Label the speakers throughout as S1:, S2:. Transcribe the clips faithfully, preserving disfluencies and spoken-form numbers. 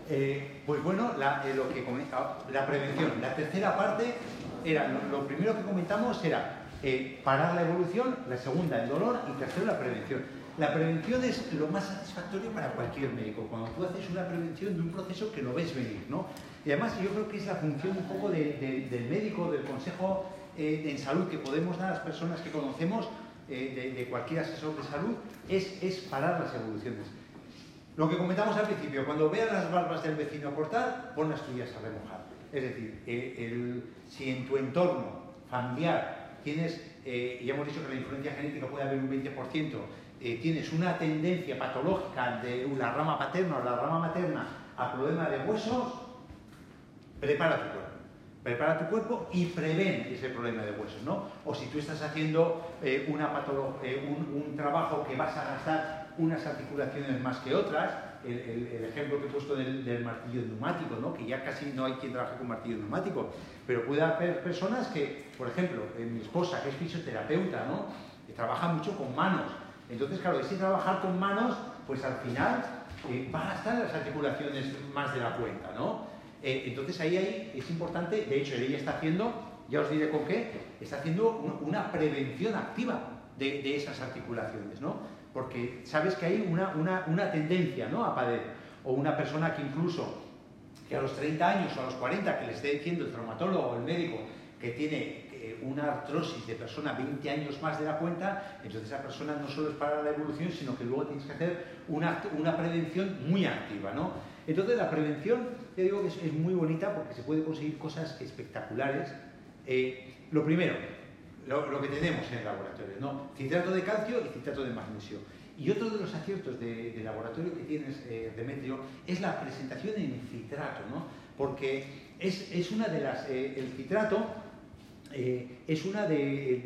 S1: Eh, pues bueno, la, eh, lo que comenta, la prevención. La tercera parte era, lo, lo primero que comentamos era eh, parar la evolución, la segunda el dolor y tercero la prevención. La prevención es lo más satisfactorio para cualquier médico, cuando tú haces una prevención de un proceso que lo ves venir, ¿no? Y además yo creo que es la función un poco de, de, del médico, del consejo eh, en salud que podemos dar a las personas que conocemos, eh, de, de cualquier asesor de salud, es, es parar las evoluciones. Lo que comentamos al principio, cuando veas las barbas del vecino cortar, pon las tuyas a remojar. Es decir, el, el, si en tu entorno familiar tienes, eh, ya hemos dicho que la influencia genética puede haber un veinte por ciento, eh, tienes una tendencia patológica de la rama paterna o la rama materna a problema de huesos, prepara tu cuerpo. Prepara tu cuerpo y prevén ese problema de huesos, ¿no? O si tú estás haciendo eh, una eh, un, un trabajo que vas a gastar unas articulaciones más que otras, el, el, el ejemplo que he puesto del, del martillo neumático, ¿no? Que ya casi no hay quien trabaje con martillo neumático, pero puede haber personas que, por ejemplo, eh, mi esposa, que es fisioterapeuta, ¿no? Que trabaja mucho con manos. Entonces, claro, ese trabajar con manos, pues al final eh, va a gastar las articulaciones más de la cuenta, ¿no? Eh, entonces ahí, ahí es importante, de hecho ella está haciendo, ya os diré con qué, está haciendo un, una prevención activa de, de esas articulaciones, ¿no? Porque sabes que hay una, una, una tendencia, ¿no?, a padecer. O una persona que incluso, que a los treinta años o a los cuarenta, que le esté diciendo el traumatólogo o el médico que tiene eh, una artrosis de persona veinte años más de la cuenta, entonces esa persona no solo es para la evolución, sino que luego tienes que hacer una, una prevención muy activa, ¿no? Entonces la prevención, te digo que es, es muy bonita porque se puede conseguir cosas espectaculares. Eh, lo primero, lo, lo que tenemos en el laboratorio, ¿no? Citrato de calcio y citrato de magnesio. Y otro de los aciertos de, de laboratorio que tienes, eh, Demetrio, es la presentación en citrato, ¿no? Porque es, es una de las... Eh, el citrato eh, es una de...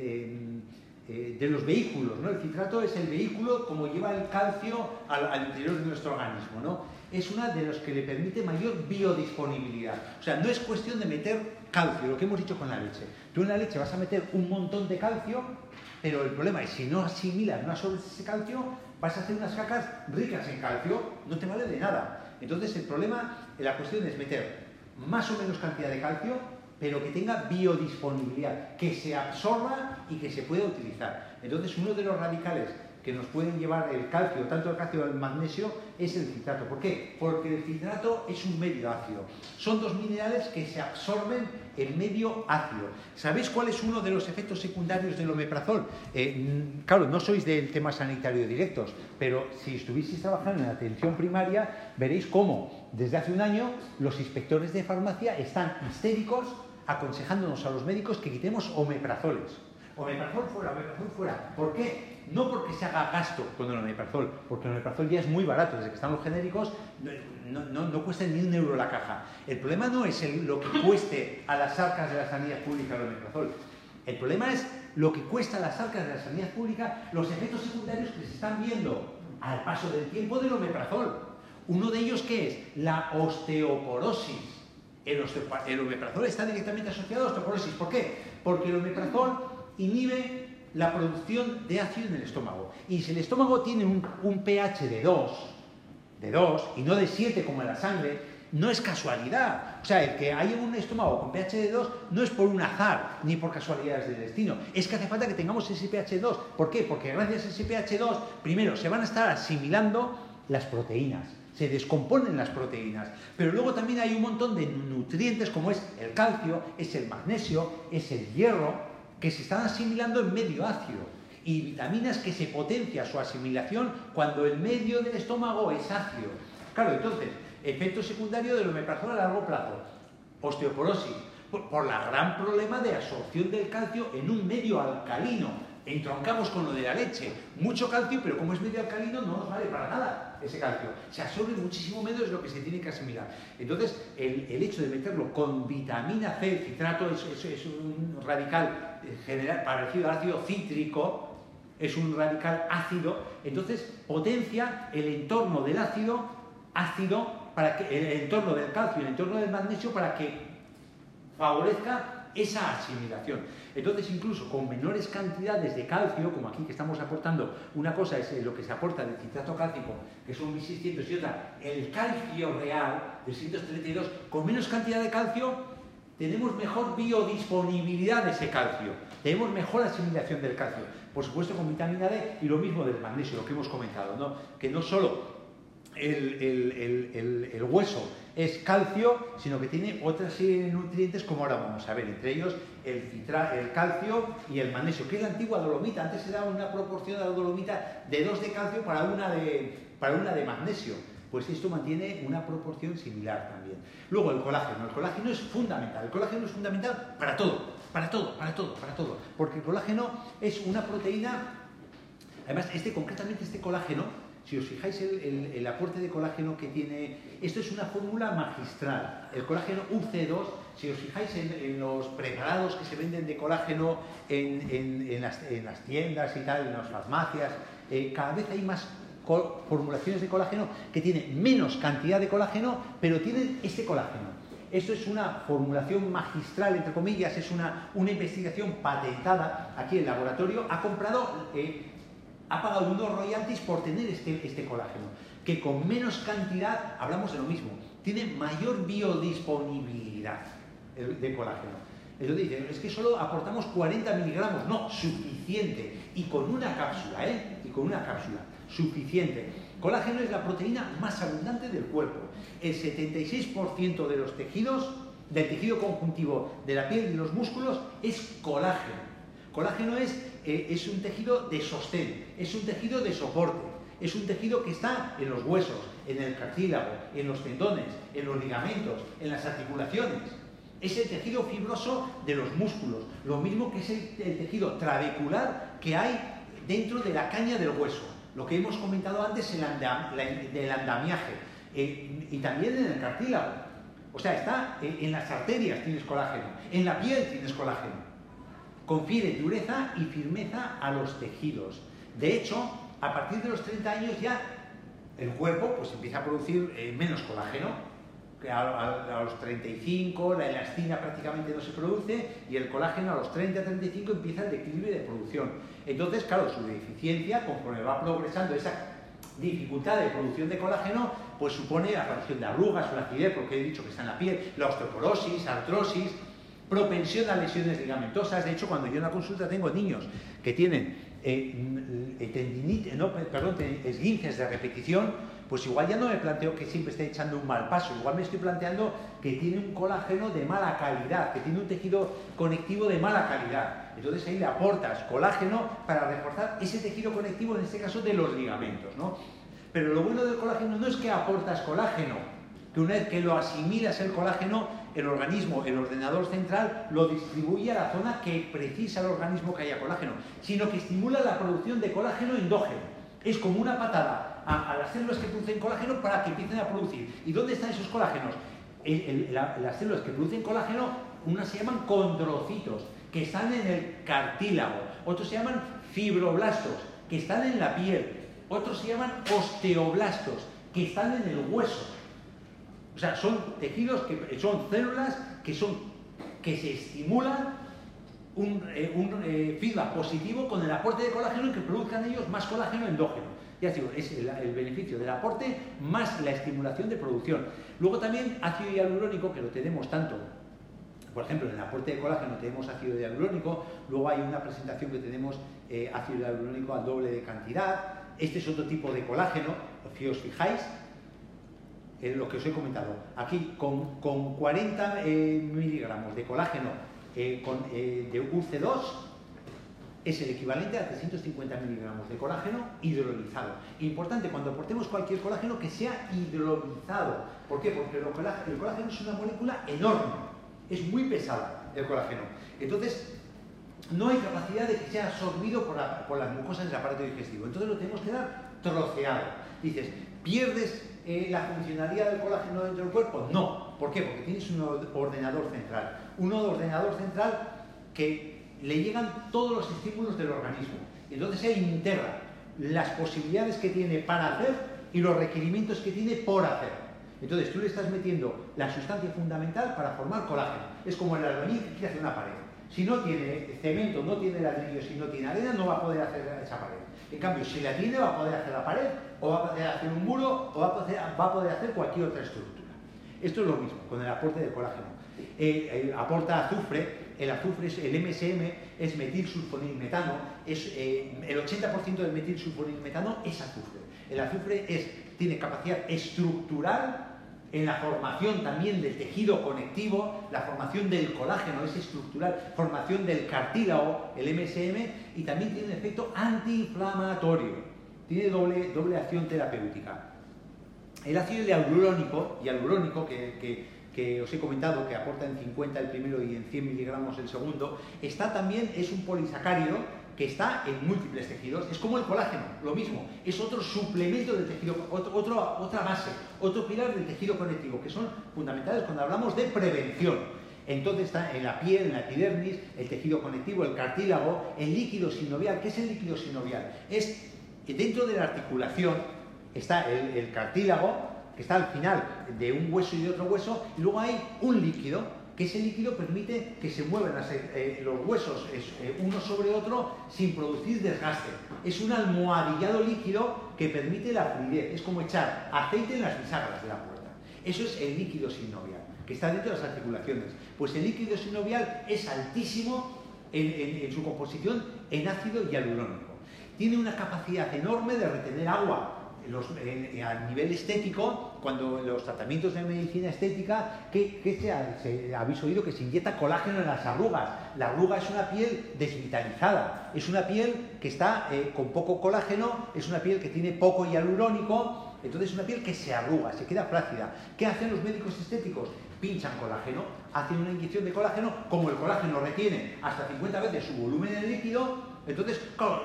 S1: de de los vehículos, ¿no? El citrato es el vehículo como lleva el calcio al, al interior de nuestro organismo, ¿no? Es una de los que le permite mayor biodisponibilidad. O sea, no es cuestión de meter calcio, lo que hemos dicho con la leche. Tú en la leche vas a meter un montón de calcio, pero el problema es si no asimilas, no absorbes ese calcio, vas a hacer unas cacas ricas en calcio, no te vale de nada. Entonces el problema, la cuestión es meter más o menos cantidad de calcio, pero que tenga biodisponibilidad, que se absorba y que se pueda utilizar. Entonces, uno de los radicales que nos pueden llevar el calcio, tanto el calcio como el magnesio, es el citrato. ¿Por qué? Porque el citrato es un medio ácido. Son dos minerales que se absorben en medio ácido. ¿Sabéis cuál es uno de los efectos secundarios del omeprazol? Eh, claro, no sois del tema sanitario directos, pero si estuvieseis trabajando en atención primaria, veréis cómo desde hace un año los inspectores de farmacia están histéricos aconsejándonos a los médicos que quitemos omeprazoles. Omeprazol fuera, omeprazol fuera. ¿Por qué? No porque se haga gasto con el omeprazol, porque el omeprazol ya es muy barato, desde que están los genéricos no, no, no cuesta ni un euro la caja. El problema no es el, lo que cueste a las arcas de la sanidad pública el omeprazol. El problema es lo que cuesta a las arcas de la sanidad pública los efectos secundarios que se están viendo al paso del tiempo del omeprazol. Uno de ellos, ¿qué es? La osteoporosis. El, el omeprazol está directamente asociado a osteoporosis. ¿Por qué? Porque el omeprazol inhibe la producción de ácido en el estómago. Y si el estómago tiene un, un pH de dos, de dos y no de siete como en la sangre, no es casualidad. O sea, el que haya un estómago con pH de dos no es por un azar ni por casualidades del destino. Es que hace falta que tengamos ese pH dos. ¿Por qué? Porque gracias a ese pH dos, primero, se van a estar asimilando las proteínas. Se descomponen las proteínas, pero luego también hay un montón de nutrientes como es el calcio, es el magnesio, es el hierro, que se están asimilando en medio ácido, y vitaminas que se potencia su asimilación cuando el medio del estómago es ácido. Claro, entonces, efecto secundario del omeprazol a largo plazo, osteoporosis, por, por la gran problema de absorción del calcio en un medio alcalino. Entroncamos con lo de la leche, mucho calcio, pero como es medio alcalino no nos vale para nada ese calcio. Se absorbe muchísimo menos de lo que se tiene que asimilar. Entonces, el, el hecho de meterlo con vitamina C, el citrato es, es, es un radical general, parecido al ácido cítrico, es un radical ácido, entonces potencia el entorno del ácido, ácido, para que, el entorno del calcio y el entorno del magnesio para que favorezca esa asimilación. Entonces, incluso con menores cantidades de calcio, como aquí que estamos aportando, una cosa es lo que se aporta del citrato cálcico, que son mil seiscientos, y otra, el calcio real, de seiscientos treinta y dos, con menos cantidad de calcio, tenemos mejor biodisponibilidad de ese calcio, tenemos mejor asimilación del calcio, por supuesto con vitamina D, y lo mismo del magnesio, lo que hemos comentado, ¿no? Que no solo el, el, el, el, el hueso es calcio, sino que tiene otra serie de nutrientes, como ahora vamos a ver, entre ellos el, citra, el calcio y el magnesio, que es la antigua dolomita. Antes se daba una proporción a la dolomita de dos de calcio para una de, para una de magnesio. Pues esto mantiene una proporción similar también. Luego el colágeno. El colágeno es fundamental. El colágeno es fundamental para todo, para todo, para todo, para todo. Porque el colágeno es una proteína, además, este, concretamente este colágeno, si os fijáis el, el, el aporte de colágeno que tiene, esto es una fórmula magistral. El colágeno U C dos, si os fijáis en, en los preparados que se venden de colágeno en, en, en, las, en las tiendas y tal, en las farmacias, eh, cada vez hay más formulaciones de colágeno que tienen menos cantidad de colágeno, pero tienen este colágeno. Esto es una formulación magistral, entre comillas, es una, una investigación patentada aquí en el laboratorio. Ha comprado, eh, ha pagado unos royalties por tener este, este colágeno, que con menos cantidad, hablamos de lo mismo, tiene mayor biodisponibilidad de colágeno. Entonces dicen, es que solo aportamos cuarenta miligramos, no, suficiente, y con una cápsula, ¿eh? Y con una cápsula. Suficiente. Colágeno es la proteína más abundante del cuerpo. El setenta y seis por ciento de los tejidos, del tejido conjuntivo de la piel y los músculos, es colágeno. Colágeno es, eh, es un tejido de sostén, es un tejido de soporte, es un tejido que está en los huesos, en el cartílago, en los tendones, en los ligamentos, en las articulaciones. Es el tejido fibroso de los músculos, lo mismo que es el, el tejido trabecular que hay dentro de la caña del hueso. Lo que hemos comentado antes el andam, la, del andamiaje, eh, y también en el cartílago. O sea, está en, en las arterias tienes colágeno, en la piel tienes colágeno. Confiere dureza y firmeza a los tejidos. De hecho, a partir de los treinta años ya el cuerpo pues, empieza a producir eh, menos colágeno. Que a, a, a los treinta y cinco la elastina prácticamente no se produce y el colágeno a los treinta a treinta y cinco empieza el declive de producción. Entonces, claro, su deficiencia, conforme va progresando esa dificultad de producción de colágeno, pues supone la aparición de arrugas, flacidez, porque he dicho que está en la piel, la osteoporosis, artrosis, propensión a lesiones ligamentosas. De hecho, cuando yo en la consulta tengo niños que tienen eh, tendinitis, no, perdón, esguinces de repetición, pues igual ya no me planteo que siempre esté echando un mal paso, igual me estoy planteando que tiene un colágeno de mala calidad, que tiene un tejido conectivo de mala calidad. Entonces ahí le aportas colágeno para reforzar ese tejido conectivo, en este caso de los ligamentos, ¿no? Pero lo bueno del colágeno no es que aportas colágeno, que una vez que lo asimilas el colágeno, el organismo, el ordenador central, lo distribuye a la zona que precisa el organismo que haya colágeno, sino que estimula la producción de colágeno endógeno. Es como una patada a, a las células que producen colágeno para que empiecen a producir. ¿Y dónde están esos colágenos? El, el, la, las células que producen colágeno, unas se llaman condrocitos, que están en el cartílago. Otros se llaman fibroblastos, que están en la piel. Otros se llaman osteoblastos, que están en el hueso. O sea, son tejidos, que son células que, son, que se estimulan un, eh, un eh, feedback positivo con el aporte de colágeno y que produzcan ellos más colágeno endógeno. Ya digo, es el, el beneficio del aporte más la estimulación de producción. Luego también ácido hialurónico, que lo tenemos tanto, por ejemplo, en el aporte de colágeno tenemos ácido hialurónico, luego hay una presentación que tenemos eh, ácido hialurónico al doble de cantidad. Este es otro tipo de colágeno, si os fijáis, en lo que os he comentado. Aquí, con, con cuarenta eh, miligramos de colágeno eh, con, eh, de U C dos, es el equivalente a trescientos cincuenta miligramos de colágeno hidrolizado. Importante, cuando aportemos cualquier colágeno, que sea hidrolizado. ¿Por qué? Porque el colágeno, el colágeno es una molécula enorme, es muy pesada el colágeno. Entonces, no hay capacidad de que sea absorbido por, la, por las mucosas del aparato digestivo. Entonces lo tenemos que dar troceado. Dices, ¿pierdes eh, la funcionalidad del colágeno dentro del cuerpo? No. ¿Por qué? Porque tienes un ordenador central. Un ordenador central que le llegan todos los estímulos del organismo. Entonces él integra las posibilidades que tiene para hacer y los requerimientos que tiene por hacer. Entonces tú le estás metiendo la sustancia fundamental para formar colágeno. Es como el albañil que quiere hacer una pared. Si no tiene cemento, no tiene ladrillo, si no tiene arena, no va a poder hacer esa pared. En cambio, si la tiene, va a poder hacer la pared, o va a poder hacer un muro, o va a poder, va a poder hacer cualquier otra estructura. Esto es lo mismo con el aporte de colágeno. Eh, eh, aporta azufre. El azufre, es, el M S M, es metilsulfonilmetano, es, eh, el ochenta por ciento del metilsulfonilmetano es azufre. El azufre es, tiene capacidad estructural en la formación también del tejido conectivo, la formación del colágeno es estructural, formación del cartílago, el M S M, y también tiene un efecto antiinflamatorio, tiene doble, doble acción terapéutica. El ácido hialurónico, hialurónico que, que que os he comentado, que aporta en cincuenta el primero y en cien miligramos el segundo, está también, es un polisacárido que está en múltiples tejidos, es como el colágeno, lo mismo, es otro suplemento del tejido, otro, otro, otra base, otro pilar del tejido conectivo, que son fundamentales cuando hablamos de prevención. Entonces está en la piel, en la epidermis, el tejido conectivo, el cartílago, el líquido sinovial. ¿Qué es el líquido sinovial? Es, dentro de la articulación, está el, el cartílago, que está al final de un hueso y de otro hueso, y luego hay un líquido, que ese líquido permite que se muevan las, eh, los huesos eh, uno sobre otro sin producir desgaste. Es un almohadillado líquido que permite la fluidez, es como echar aceite en las bisagras de la puerta. Eso es el líquido sinovial, que está dentro de las articulaciones. Pues el líquido sinovial es altísimo en, en, en su composición en ácido hialurónico. Tiene una capacidad enorme de retener agua. Los, eh, a nivel estético, cuando los tratamientos de medicina estética, que, que se, ha, se habéis oído que se inyecta colágeno en las arrugas. La arruga es una piel desvitalizada, es una piel que está eh, con poco colágeno, es una piel que tiene poco hialurónico, entonces es una piel que se arruga, se queda flácida. ¿Qué hacen los médicos estéticos? Pinchan colágeno, hacen una inyección de colágeno, como el colágeno retiene hasta cincuenta veces su volumen en el líquido. Entonces,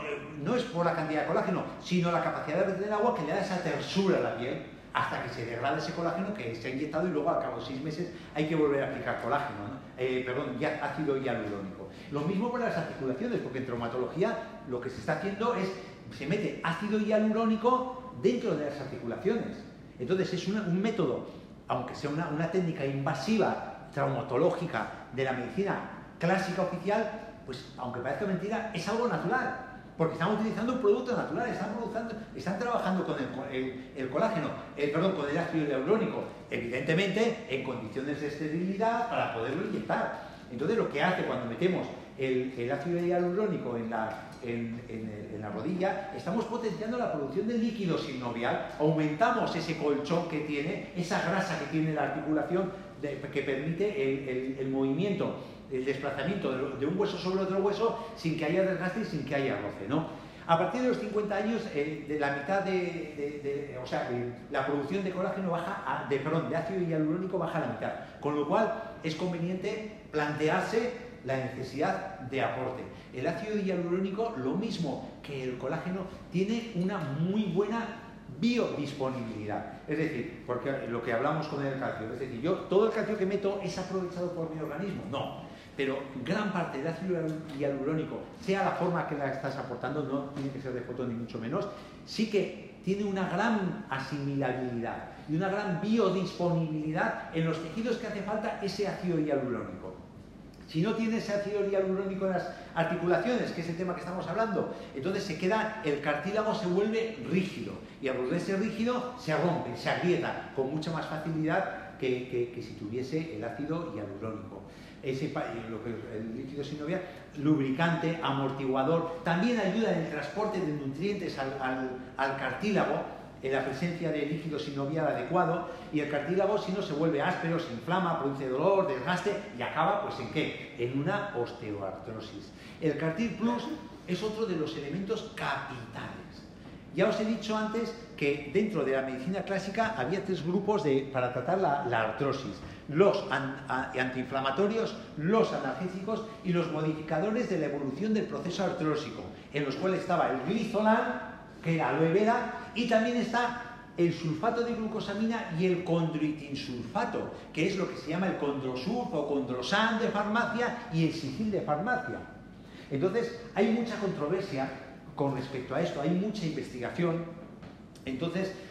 S1: no es por la cantidad de colágeno, sino la capacidad de retener agua que le da esa tersura a la piel hasta que se degrada ese colágeno que se ha inyectado y luego al cabo de seis meses hay que volver a aplicar colágeno, ¿no? eh, perdón, ya, ácido hialurónico. Lo mismo para las articulaciones, porque en traumatología lo que se está haciendo es, se mete ácido hialurónico dentro de las articulaciones. Entonces es una, un método, aunque sea una, una técnica invasiva, traumatológica de la medicina clásica oficial, pues aunque parezca mentira, es algo natural, porque están utilizando un producto natural, están, están trabajando con el, el, el colágeno, el, perdón, con el ácido hialurónico, evidentemente en condiciones de esterilidad para poderlo inyectar. Entonces lo que hace cuando metemos el, el ácido hialurónico en la, en, en, en la rodilla, estamos potenciando la producción de líquido sinovial, aumentamos ese colchón que tiene, esa grasa que tiene la articulación de, que permite el, el, el movimiento, el desplazamiento de un hueso sobre otro hueso sin que haya desgaste y sin que haya roce, ¿no? A partir de los cincuenta años, eh, de la mitad de, de, de o sea, de, la producción de colágeno baja, a, de, perdón, de ácido hialurónico baja a la mitad, con lo cual es conveniente plantearse la necesidad de aporte. El ácido hialurónico, lo mismo que el colágeno, tiene una muy buena biodisponibilidad, es decir, porque lo que hablamos con el calcio, es decir, yo todo el calcio que meto es aprovechado por mi organismo, no. Pero gran parte del ácido hialurónico, sea la forma que la estás aportando, no tiene que ser de fotón ni mucho menos, sí que tiene una gran asimilabilidad y una gran biodisponibilidad en los tejidos que hace falta ese ácido hialurónico. Si no tiene ese ácido hialurónico en las articulaciones, que es el tema que estamos hablando, entonces se queda, el cartílago se vuelve rígido y al volverse rígido se rompe, se agrieta con mucha más facilidad que, que, que si tuviese el ácido hialurónico. Ese, lo que, el líquido sinovial, lubricante, amortiguador, también ayuda en el transporte de nutrientes al, al, al cartílago, en la presencia de líquido sinovial adecuado, y el cartílago, si no, se vuelve áspero, se inflama, produce dolor, desgaste y acaba, pues, ¿en qué? En una osteoartrosis. El Cartil Plus es otro de los elementos capitales. Ya os he dicho antes que dentro de la medicina clásica había tres grupos de, para tratar la, la artrosis: los an, a, antiinflamatorios, los analgésicos y los modificadores de la evolución del proceso artrósico, en los cuales estaba el glizolam, que era aloe vera, y también está el sulfato de glucosamina y el condroitinsulfato, que es lo que se llama el condrosurf o condrosan de farmacia y el sigil de farmacia. Entonces, hay mucha controversia con respecto a esto, hay mucha investigación. Entonces,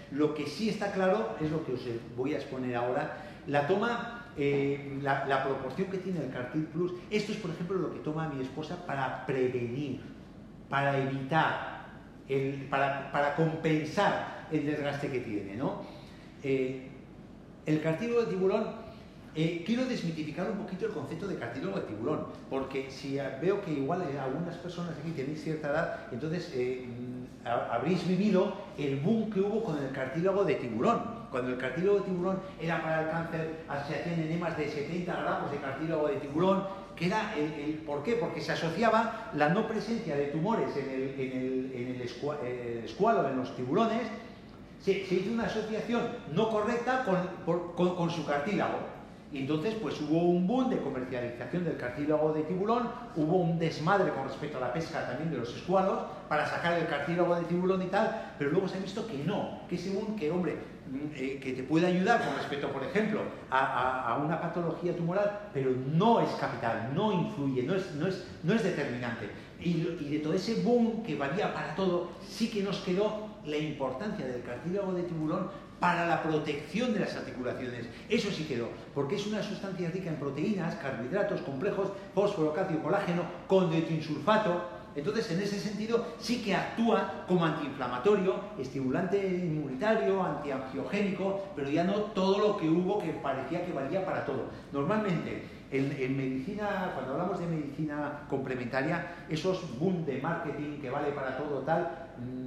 S1: Lo que sí está claro es lo que os voy a exponer ahora, la toma, eh, la, la proporción que tiene el Cartil Plus. Esto es, por ejemplo, lo que toma mi esposa para prevenir, para evitar, el, para, para compensar el desgaste que tiene, ¿no? Eh, el cartílago de tiburón, eh, quiero desmitificar un poquito el concepto de cartílago de tiburón, porque si veo que igual eh, algunas personas aquí tenéis cierta edad, entonces eh, habréis vivido el boom que hubo con el cartílago de tiburón. Cuando el cartílago de tiburón era para el cáncer, se hacían enemas de setenta gramos de cartílago de tiburón, que era el, el ¿por qué? Porque se asociaba la no presencia de tumores en el, en el, en el, escua, el escualo, en los tiburones. Se, se hizo una asociación no correcta con, por, con, con su cartílago. Y entonces pues hubo un boom de comercialización del cartílago de tiburón, hubo un desmadre con respecto a la pesca también de los escualos para sacar el cartílago de tiburón y tal, pero luego se ha visto que no, que ese boom, que hombre, eh, que te puede ayudar con respecto, por ejemplo, a, a, a una patología tumoral, pero no es capital, no influye, no es, no es, no es determinante. Y, y de todo ese boom que valía para todo, sí que nos quedó la importancia del cartílago de tiburón para la protección de las articulaciones. Eso sí quedó, porque es una sustancia rica en proteínas, carbohidratos, complejos, fósforo, calcio, colágeno, condroitinsulfato. Entonces, en ese sentido, sí que actúa como antiinflamatorio, estimulante inmunitario, antiangiogénico, pero ya no todo lo que hubo que parecía que valía para todo. Normalmente, en, en medicina, cuando hablamos de medicina complementaria, esos boom de marketing que vale para todo tal,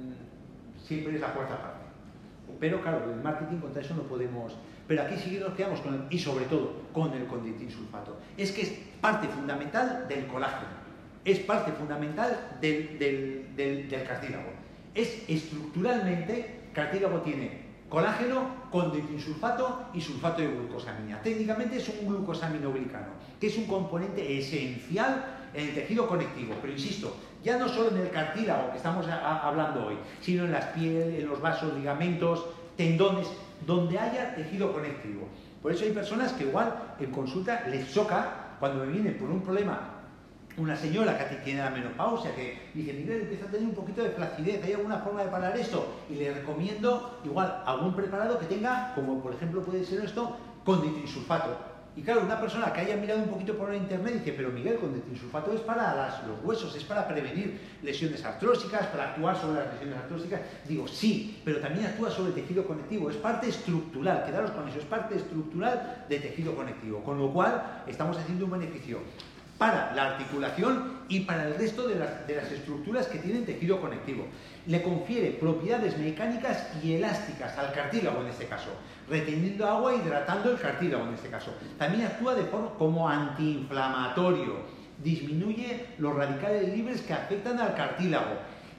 S1: mmm, siempre es la cuarta parte. Pero claro, el marketing contra eso no podemos... Pero aquí sí que nos quedamos con el, y sobre todo con el condroitinsulfato. Es que es parte fundamental del colágeno, es parte fundamental del, del, del, del cartílago. Es estructuralmente, cartílago tiene colágeno, condroitinsulfato y sulfato de glucosamina. Técnicamente es un glucosaminoglicano, que es un componente esencial en el tejido conectivo. Pero insisto, ya no solo en el cartílago que estamos a, a, hablando hoy, sino en las pieles, en los vasos, ligamentos, tendones, donde haya tejido conectivo. Por eso hay personas que igual en consulta les choca cuando me vienen por un problema, una señora que tiene la menopausia, que dice, Miguel, empieza a tener un poquito de flacidez, ¿hay alguna forma de parar esto? Y le recomiendo igual algún preparado que tenga, como por ejemplo puede ser esto, condroitinsulfato. Y claro, una persona que haya mirado un poquito por internet dice, pero Miguel, condroitinsulfato es para las, los huesos, es para prevenir lesiones artrósicas, para actuar sobre las lesiones artrósicas. Digo, sí, pero también actúa sobre el tejido conectivo, es parte estructural, quedaros con eso, es parte estructural de tejido conectivo, con lo cual estamos haciendo un beneficio para la articulación y para el resto de las, de las estructuras que tienen tejido conectivo. Le confiere propiedades mecánicas y elásticas al cartílago en este caso, reteniendo agua, hidratando el cartílago en este caso. También actúa de forma como antiinflamatorio, disminuye los radicales libres que afectan al cartílago,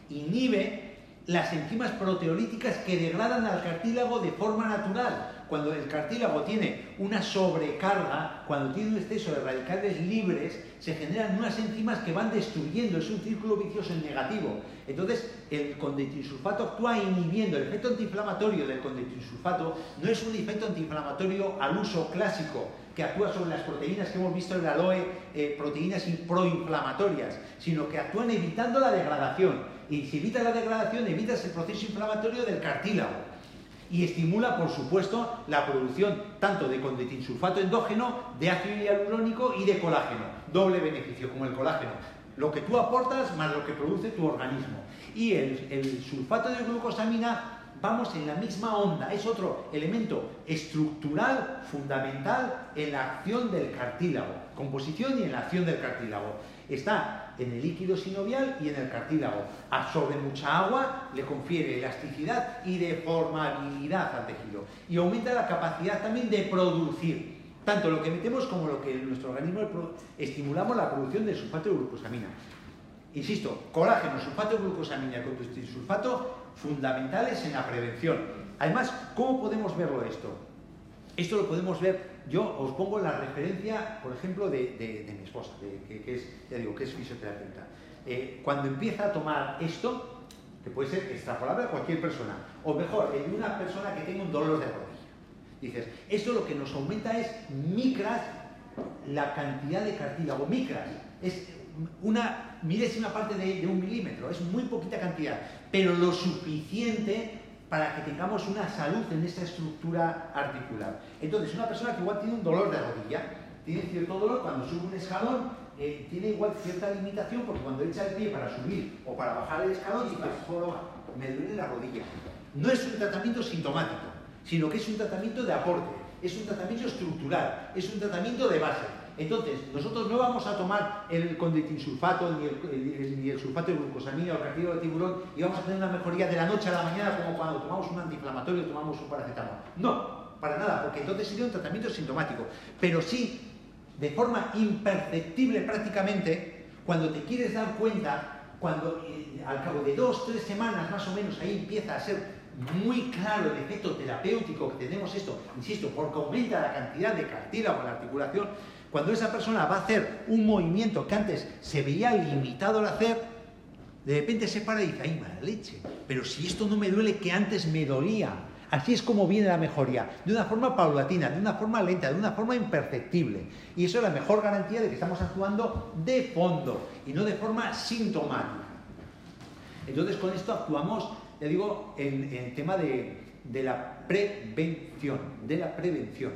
S1: inhibe las enzimas proteolíticas que degradan al cartílago de forma natural. Cuando el cartílago tiene una sobrecarga, cuando tiene un exceso de radicales libres, se generan unas enzimas que van destruyendo, es un círculo vicioso en negativo. Entonces, el condroitinsulfato actúa inhibiendo. El efecto antiinflamatorio del condroitinsulfato no es un efecto antiinflamatorio al uso clásico, que actúa sobre las proteínas que hemos visto en el aloe, eh, proteínas proinflamatorias, sino que actúan evitando la degradación. Y si evitas la degradación, evitas el proceso inflamatorio del cartílago. Y estimula, por supuesto, la producción tanto de condroitinsulfato endógeno, de ácido hialurónico y de colágeno. Doble beneficio, como el colágeno. Lo que tú aportas más lo que produce tu organismo. Y el, el sulfato de glucosamina, vamos en la misma onda. Es otro elemento estructural fundamental en la acción del cartílago. Composición y en la acción del cartílago. Está en el líquido sinovial y en el cartílago. Absorbe mucha agua, le confiere elasticidad y deformabilidad al tejido. Y aumenta la capacidad también de producir. Tanto lo que metemos como lo que en nuestro organismo estimulamos la producción de sulfato de glucosamina. Insisto, colágeno, sulfato de glucosamina, condroitinsulfato, fundamentales en la prevención. Además, ¿cómo podemos verlo esto? Esto lo podemos ver, yo os pongo la referencia, por ejemplo, de, de, de mi esposa, de, que, que es, ya digo, que es fisioterapeuta. Eh, cuando empieza a tomar esto, que puede ser extrapolable a cualquier persona, o mejor, en una persona que tenga un dolor de rodilla. Dices, esto lo que nos aumenta es micras, la cantidad de cartílago, micras, es una milésima parte de, de un milímetro, es muy poquita cantidad, pero lo suficiente para que tengamos una salud en esa estructura articular. Entonces, una persona que igual tiene un dolor de rodilla, tiene cierto dolor cuando sube un escalón, eh, tiene igual cierta limitación porque cuando echa el pie para subir o para bajar el escalón, dice, joder, me duele la rodilla. No es un tratamiento sintomático, sino que es un tratamiento de aporte, es un tratamiento estructural, es un tratamiento de base. Entonces, nosotros no vamos a tomar el condroitinsulfato, ni el, el, ni el sulfato de glucosamina o el cartílago de tiburón y vamos a tener una mejoría de la noche a la mañana como cuando tomamos un antiinflamatorio o tomamos un paracetamol. No, para nada, porque entonces sería un tratamiento sintomático. Pero sí, de forma imperceptible prácticamente, cuando te quieres dar cuenta, cuando eh, al cabo de dos, tres semanas más o menos, ahí empieza a ser muy claro el efecto terapéutico que tenemos esto, insisto, porque aumenta la cantidad de cartílago en la articulación. Cuando esa persona va a hacer un movimiento que antes se veía limitado al hacer, de repente se para y dice, ¡ay, mala leche! Pero si esto no me duele, que antes me dolía. Así es como viene la mejoría, de una forma paulatina, de una forma lenta, de una forma imperceptible. Y eso es la mejor garantía de que estamos actuando de fondo y no de forma sintomática. Entonces, con esto actuamos, ya digo, en, en el tema de, de la prevención, de la prevención.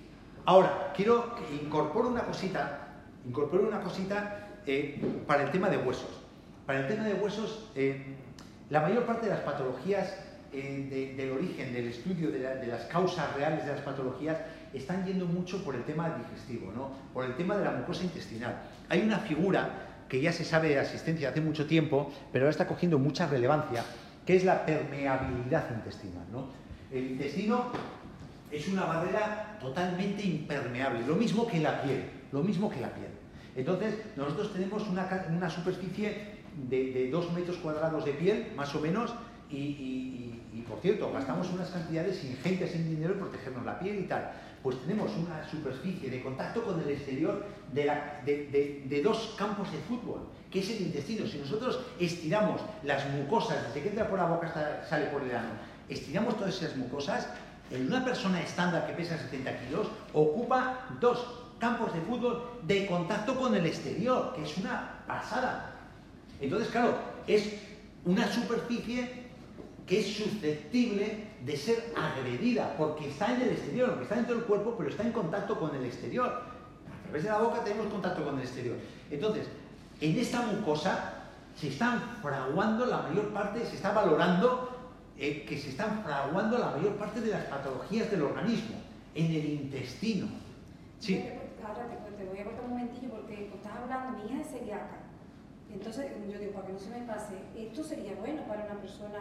S1: Ahora, quiero que incorpore una cosita, incorpore una cosita eh, para el tema de huesos. Para el tema de huesos, eh, la mayor parte de las patologías eh, de, del origen, del estudio de, la, de las causas reales de las patologías, están yendo mucho por el tema digestivo, ¿no? Por el tema de la mucosa intestinal. Hay una figura que ya se sabe de asistencia hace mucho tiempo, pero ahora está cogiendo mucha relevancia, que es la permeabilidad intestinal, ¿no? El intestino es una barrera totalmente impermeable, lo mismo que la piel, lo mismo que la piel. Entonces, nosotros tenemos una, una superficie de, de dos metros cuadrados de piel, más o menos, y, y, y, y, por cierto, gastamos unas cantidades ingentes en dinero en protegernos la piel y tal. Pues tenemos una superficie de contacto con el exterior de, la, de, de, de dos campos de fútbol, que es el intestino. Si nosotros estiramos las mucosas, desde que entra por la boca hasta sale por el ano, estiramos todas esas mucosas, en una persona estándar que pesa setenta kilos, ocupa dos campos de fútbol de contacto con el exterior, que es una pasada. Entonces, claro, es una superficie que es susceptible de ser agredida, porque está en el exterior, porque está dentro del cuerpo, pero está en contacto con el exterior. A través de la boca tenemos contacto con el exterior. Entonces, en esta mucosa se están fraguando la mayor parte, se está valorando eh, que se están fraguando la mayor parte de las patologías del organismo, en el intestino. Sí.
S2: Ahora te, te voy a cortar un momentillo porque estás hablando, mi hija es celíaca. Entonces, yo digo, para que no se me pase, esto sería bueno para una persona.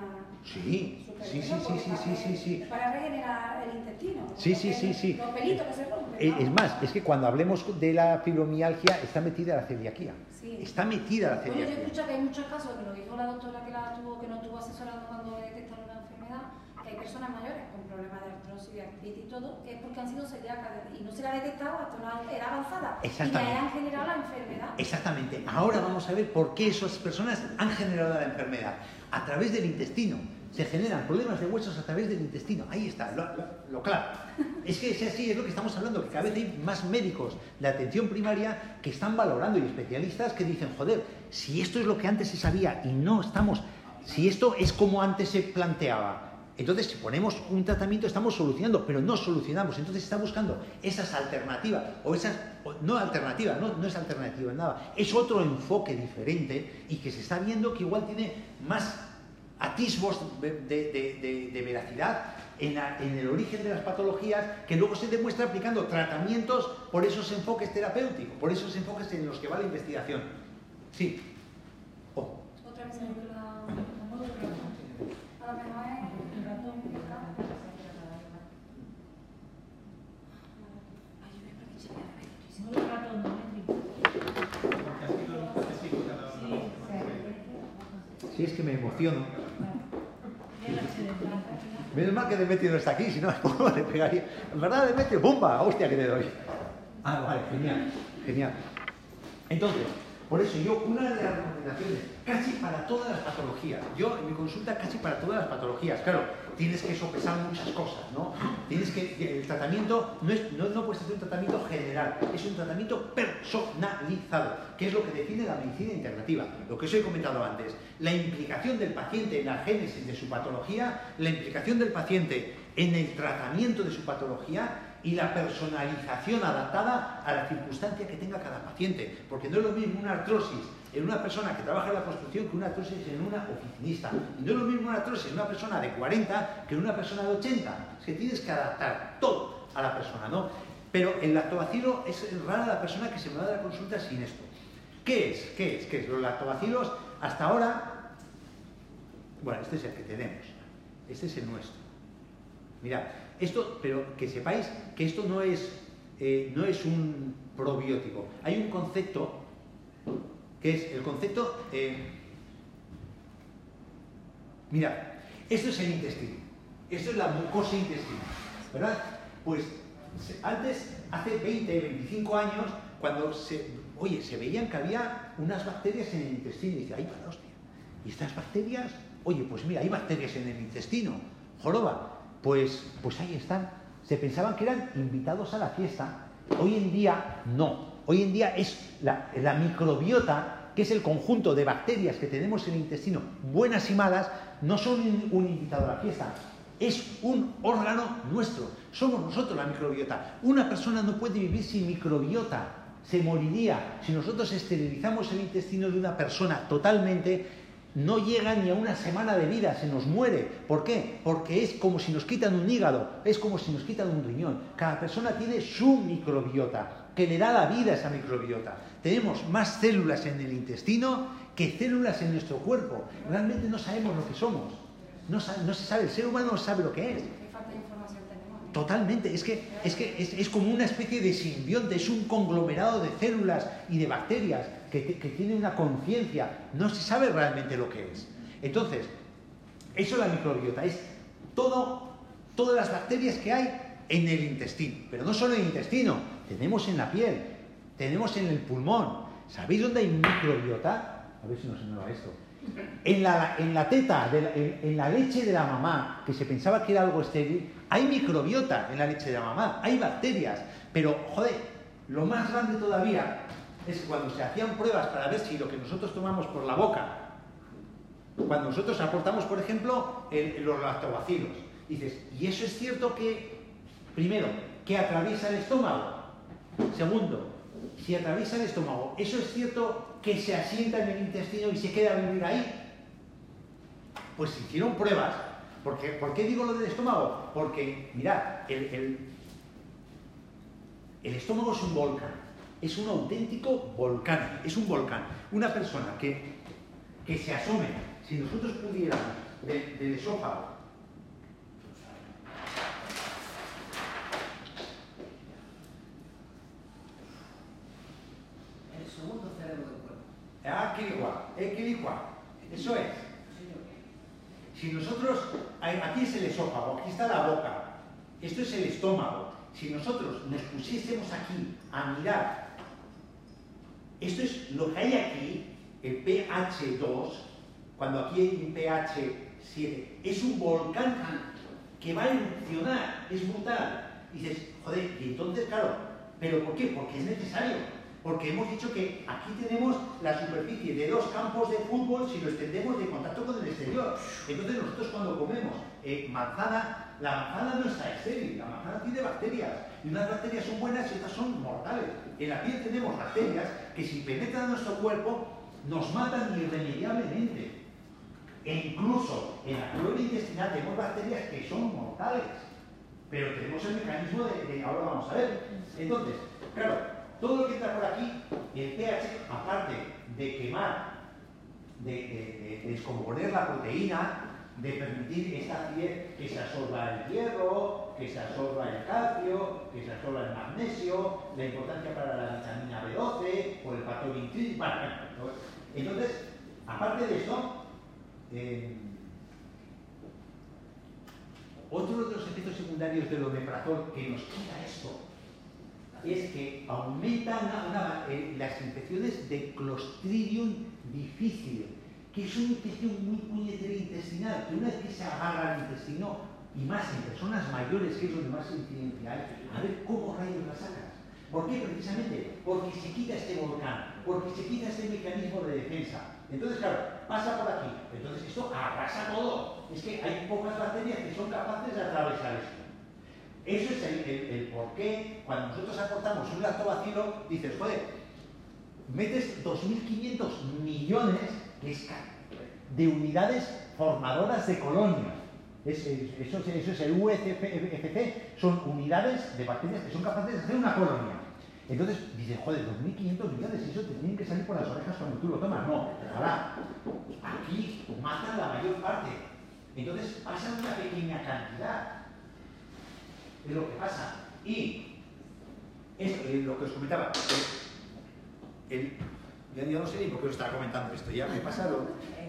S1: Sí, sí, sí, sí, sí, sí, sí, sí.
S2: Para regenerar el intestino.
S1: Sí, sí, sí, sí.
S2: Los pelitos que se rompen.
S1: Es más, es que cuando hablemos de la fibromialgia, está metida la celiaquía.
S2: Sí.
S1: Está metida la
S2: Bueno,
S1: celiaquía.
S2: yo he escuchado que hay muchos casos, que lo dijo la doctora que la tuvo, que no tuvo asesorando cuando le detectaron la enfermedad, que hay personas mayores con problemas de artrosis, de artritis y todo, que es porque han sido celíacas y no se la ha detectado hasta una edad avanzada.
S1: Exactamente.
S2: Y le han generado la enfermedad.
S1: Exactamente. Ahora vamos a ver por qué esas personas han generado la enfermedad. A través del intestino. Se generan problemas de huesos a través del intestino. Ahí está, lo, lo, lo claro. Es que es así, es lo que estamos hablando, que cada vez hay más médicos de atención primaria que están valorando y especialistas que dicen, joder, si esto es lo que antes se sabía y no estamos, si esto es como antes se planteaba, entonces si ponemos un tratamiento estamos solucionando, pero no solucionamos. Entonces se está buscando esas alternativas, o esas, o, no alternativas, no, no es alternativa, nada, es otro enfoque diferente y que se está viendo que igual tiene más atisbos de, de, de, de veracidad en, la, en el origen de las patologías, que luego se demuestra aplicando tratamientos por esos enfoques terapéuticos, por esos enfoques en los que va la investigación. Sí. Oh.
S2: Otra vez se me la... A lo mejor es el ratón. Ay, yo me parece que el ratón no
S1: Sí, es que me emociono. Menos mal que Demetrio no está aquí, si no, ¿cómo le pegaría? En verdad, Demetrio, ¡bumba! ¡Hostia que te doy! Ah, vale, genial, genial. Entonces, Por eso yo, una de las recomendaciones, casi para todas las patologías, yo en mi consulta casi para todas las patologías, claro, tienes que sopesar muchas cosas, ¿no? Tienes que, el tratamiento no, es, no, no puedes hacer un tratamiento general, es un tratamiento personalizado, que es lo que define la medicina integrativa, lo que os he comentado antes, la implicación del paciente en la génesis de su patología, la implicación del paciente en el tratamiento de su patología y la personalización adaptada a la circunstancia que tenga cada paciente, porque no es lo mismo una artrosis en una persona que trabaja en la construcción que una artrosis en una oficinista, y no es lo mismo una artrosis en una persona de cuarenta que en una persona de ochenta, es que tienes que adaptar todo a la persona, ¿no? Pero el lactobacilo es rara la persona que se me va a dar consulta sin esto. ¿Qué es? ¿Qué es? ¿Qué es? Los lactobacilos, hasta ahora, bueno, este es el que tenemos, este es el nuestro. Mirad, esto, pero que sepáis que esto no es, eh, no es un probiótico. Hay un concepto que es el concepto... Eh, mirad, esto es el intestino. Esto es la mucosa intestinal, ¿verdad? Pues antes, hace veinte, veinticinco años, cuando se, oye, se veían que había unas bacterias en el intestino. Y dice, ¡ay, para hostia! ¿Y estas bacterias? Oye, pues mira, hay bacterias en el intestino. Joroba. Pues, pues ahí están. Se pensaban que eran invitados a la fiesta. Hoy en día no. Hoy en día es la, la microbiota, que es el conjunto de bacterias que tenemos en el intestino, buenas y malas, no son un, un invitado a la fiesta. Es un órgano nuestro. Somos nosotros la microbiota. Una persona no puede vivir sin microbiota. Se moriría. Si nosotros esterilizamos el intestino de una persona totalmente, no llega ni a una semana de vida, se nos muere. ¿Por qué? Porque es como si nos quitan un hígado, es como si nos quitan un riñón. Cada persona tiene su microbiota, que le da la vida a esa microbiota. Tenemos más células en el intestino que células en nuestro cuerpo. Realmente no sabemos lo que somos. No, no se sabe, el ser humano no sabe lo que es.
S2: ¿Qué falta de información tenemos? ¿No?
S1: Totalmente, es que, es, que es, es como una especie de simbionte, es un conglomerado de células y de bacterias que, que tiene una conciencia, no se sabe realmente lo que es. Entonces, eso es la microbiota, es todo, todas las bacterias que hay en el intestino, pero no solo en el intestino, tenemos en la piel, tenemos en el pulmón. ¿Sabéis dónde hay microbiota? A ver si no se me va esto. En la, en la teta, de la, en, en la leche de la mamá, que se pensaba que era algo estéril, hay microbiota en la leche de la mamá, hay bacterias, pero, joder, lo más grande todavía es que cuando se hacían pruebas para ver si lo que nosotros tomamos por la boca, cuando nosotros aportamos, por ejemplo, el, los lactobacilos, dices, ¿y eso es cierto que, primero, que atraviesa el estómago? Segundo, si atraviesa el estómago, ¿eso es cierto que se asienta en el intestino y se queda a vivir ahí? Pues se hicieron pruebas. Porque, ¿por qué digo lo del estómago? Porque, mirad, el, el, el estómago es un volcán. Es un auténtico volcán, es un volcán. Una persona que, que se asome, si nosotros pudiéramos, de, del esófago,
S3: el segundo cerebro del cuerpo.
S1: Ah, Kirigua, eh, Kirigua, eso es. Si nosotros, aquí es el esófago, aquí está la boca, esto es el estómago. Si nosotros nos pusiésemos aquí a mirar, esto es lo que hay aquí, el pH dos, cuando aquí hay un pH siete, es un volcán que va a erupcionar, es brutal. Y dices, joder, y entonces, claro, ¿pero por qué? Porque es necesario. Porque hemos dicho que aquí tenemos la superficie de dos campos de fútbol si lo extendemos de contacto con el exterior. Entonces nosotros cuando comemos eh, manzana, la manzana no está estéril, la manzana tiene bacterias. Y unas bacterias son buenas y otras son mortales. En la piel tenemos bacterias que si penetran en nuestro cuerpo nos matan irremediablemente. E incluso en la flora intestinal tenemos bacterias que son mortales. Pero tenemos el mecanismo de, de ahora vamos a ver. Entonces, claro, todo lo que entra por aquí, el pH, aparte de quemar, de, de, de descomponer la proteína, de permitir esta piel que se absorba el hierro, que se absorba el calcio, que se absorba el magnesio, la importancia para la vitamina B doce, por el factor intrínseco. Bueno, bueno, entonces, aparte de esto, eh, otro de los efectos secundarios del omeprazol que nos quita esto, es que aumentan una, una, eh, las infecciones de Clostridium difficile, que es una infección muy puñetera intestinal, que una vez que se agarra al intestino, y más en personas mayores, que es donde más incidencia hay, a ver cómo rayos la sacas. ¿Por qué? Precisamente porque se quita este volcán, porque se quita este mecanismo de defensa. Entonces, claro, pasa por aquí. Entonces, esto arrasa todo. Es que hay pocas bacterias que son capaces de atravesar esto. Eso es el, el, el por qué, cuando nosotros aportamos un lactobacilo, dices, joder, metes dos mil quinientos millones de unidades formadoras de colonia. Es, es, eso, es, eso es el U F C, son unidades de bacterias que son capaces de hacer una colonia. Entonces dices, joder, dos mil quinientos millones, eso te tienen que salir por las orejas cuando tú lo tomas. No, ojalá. Aquí matan la mayor parte. Entonces pasan una pequeña cantidad. Es lo que pasa. Y es eh, lo que os comentaba. El, el, ya, ya no sé ni por qué os estaba comentando esto. Ya me pasa lo,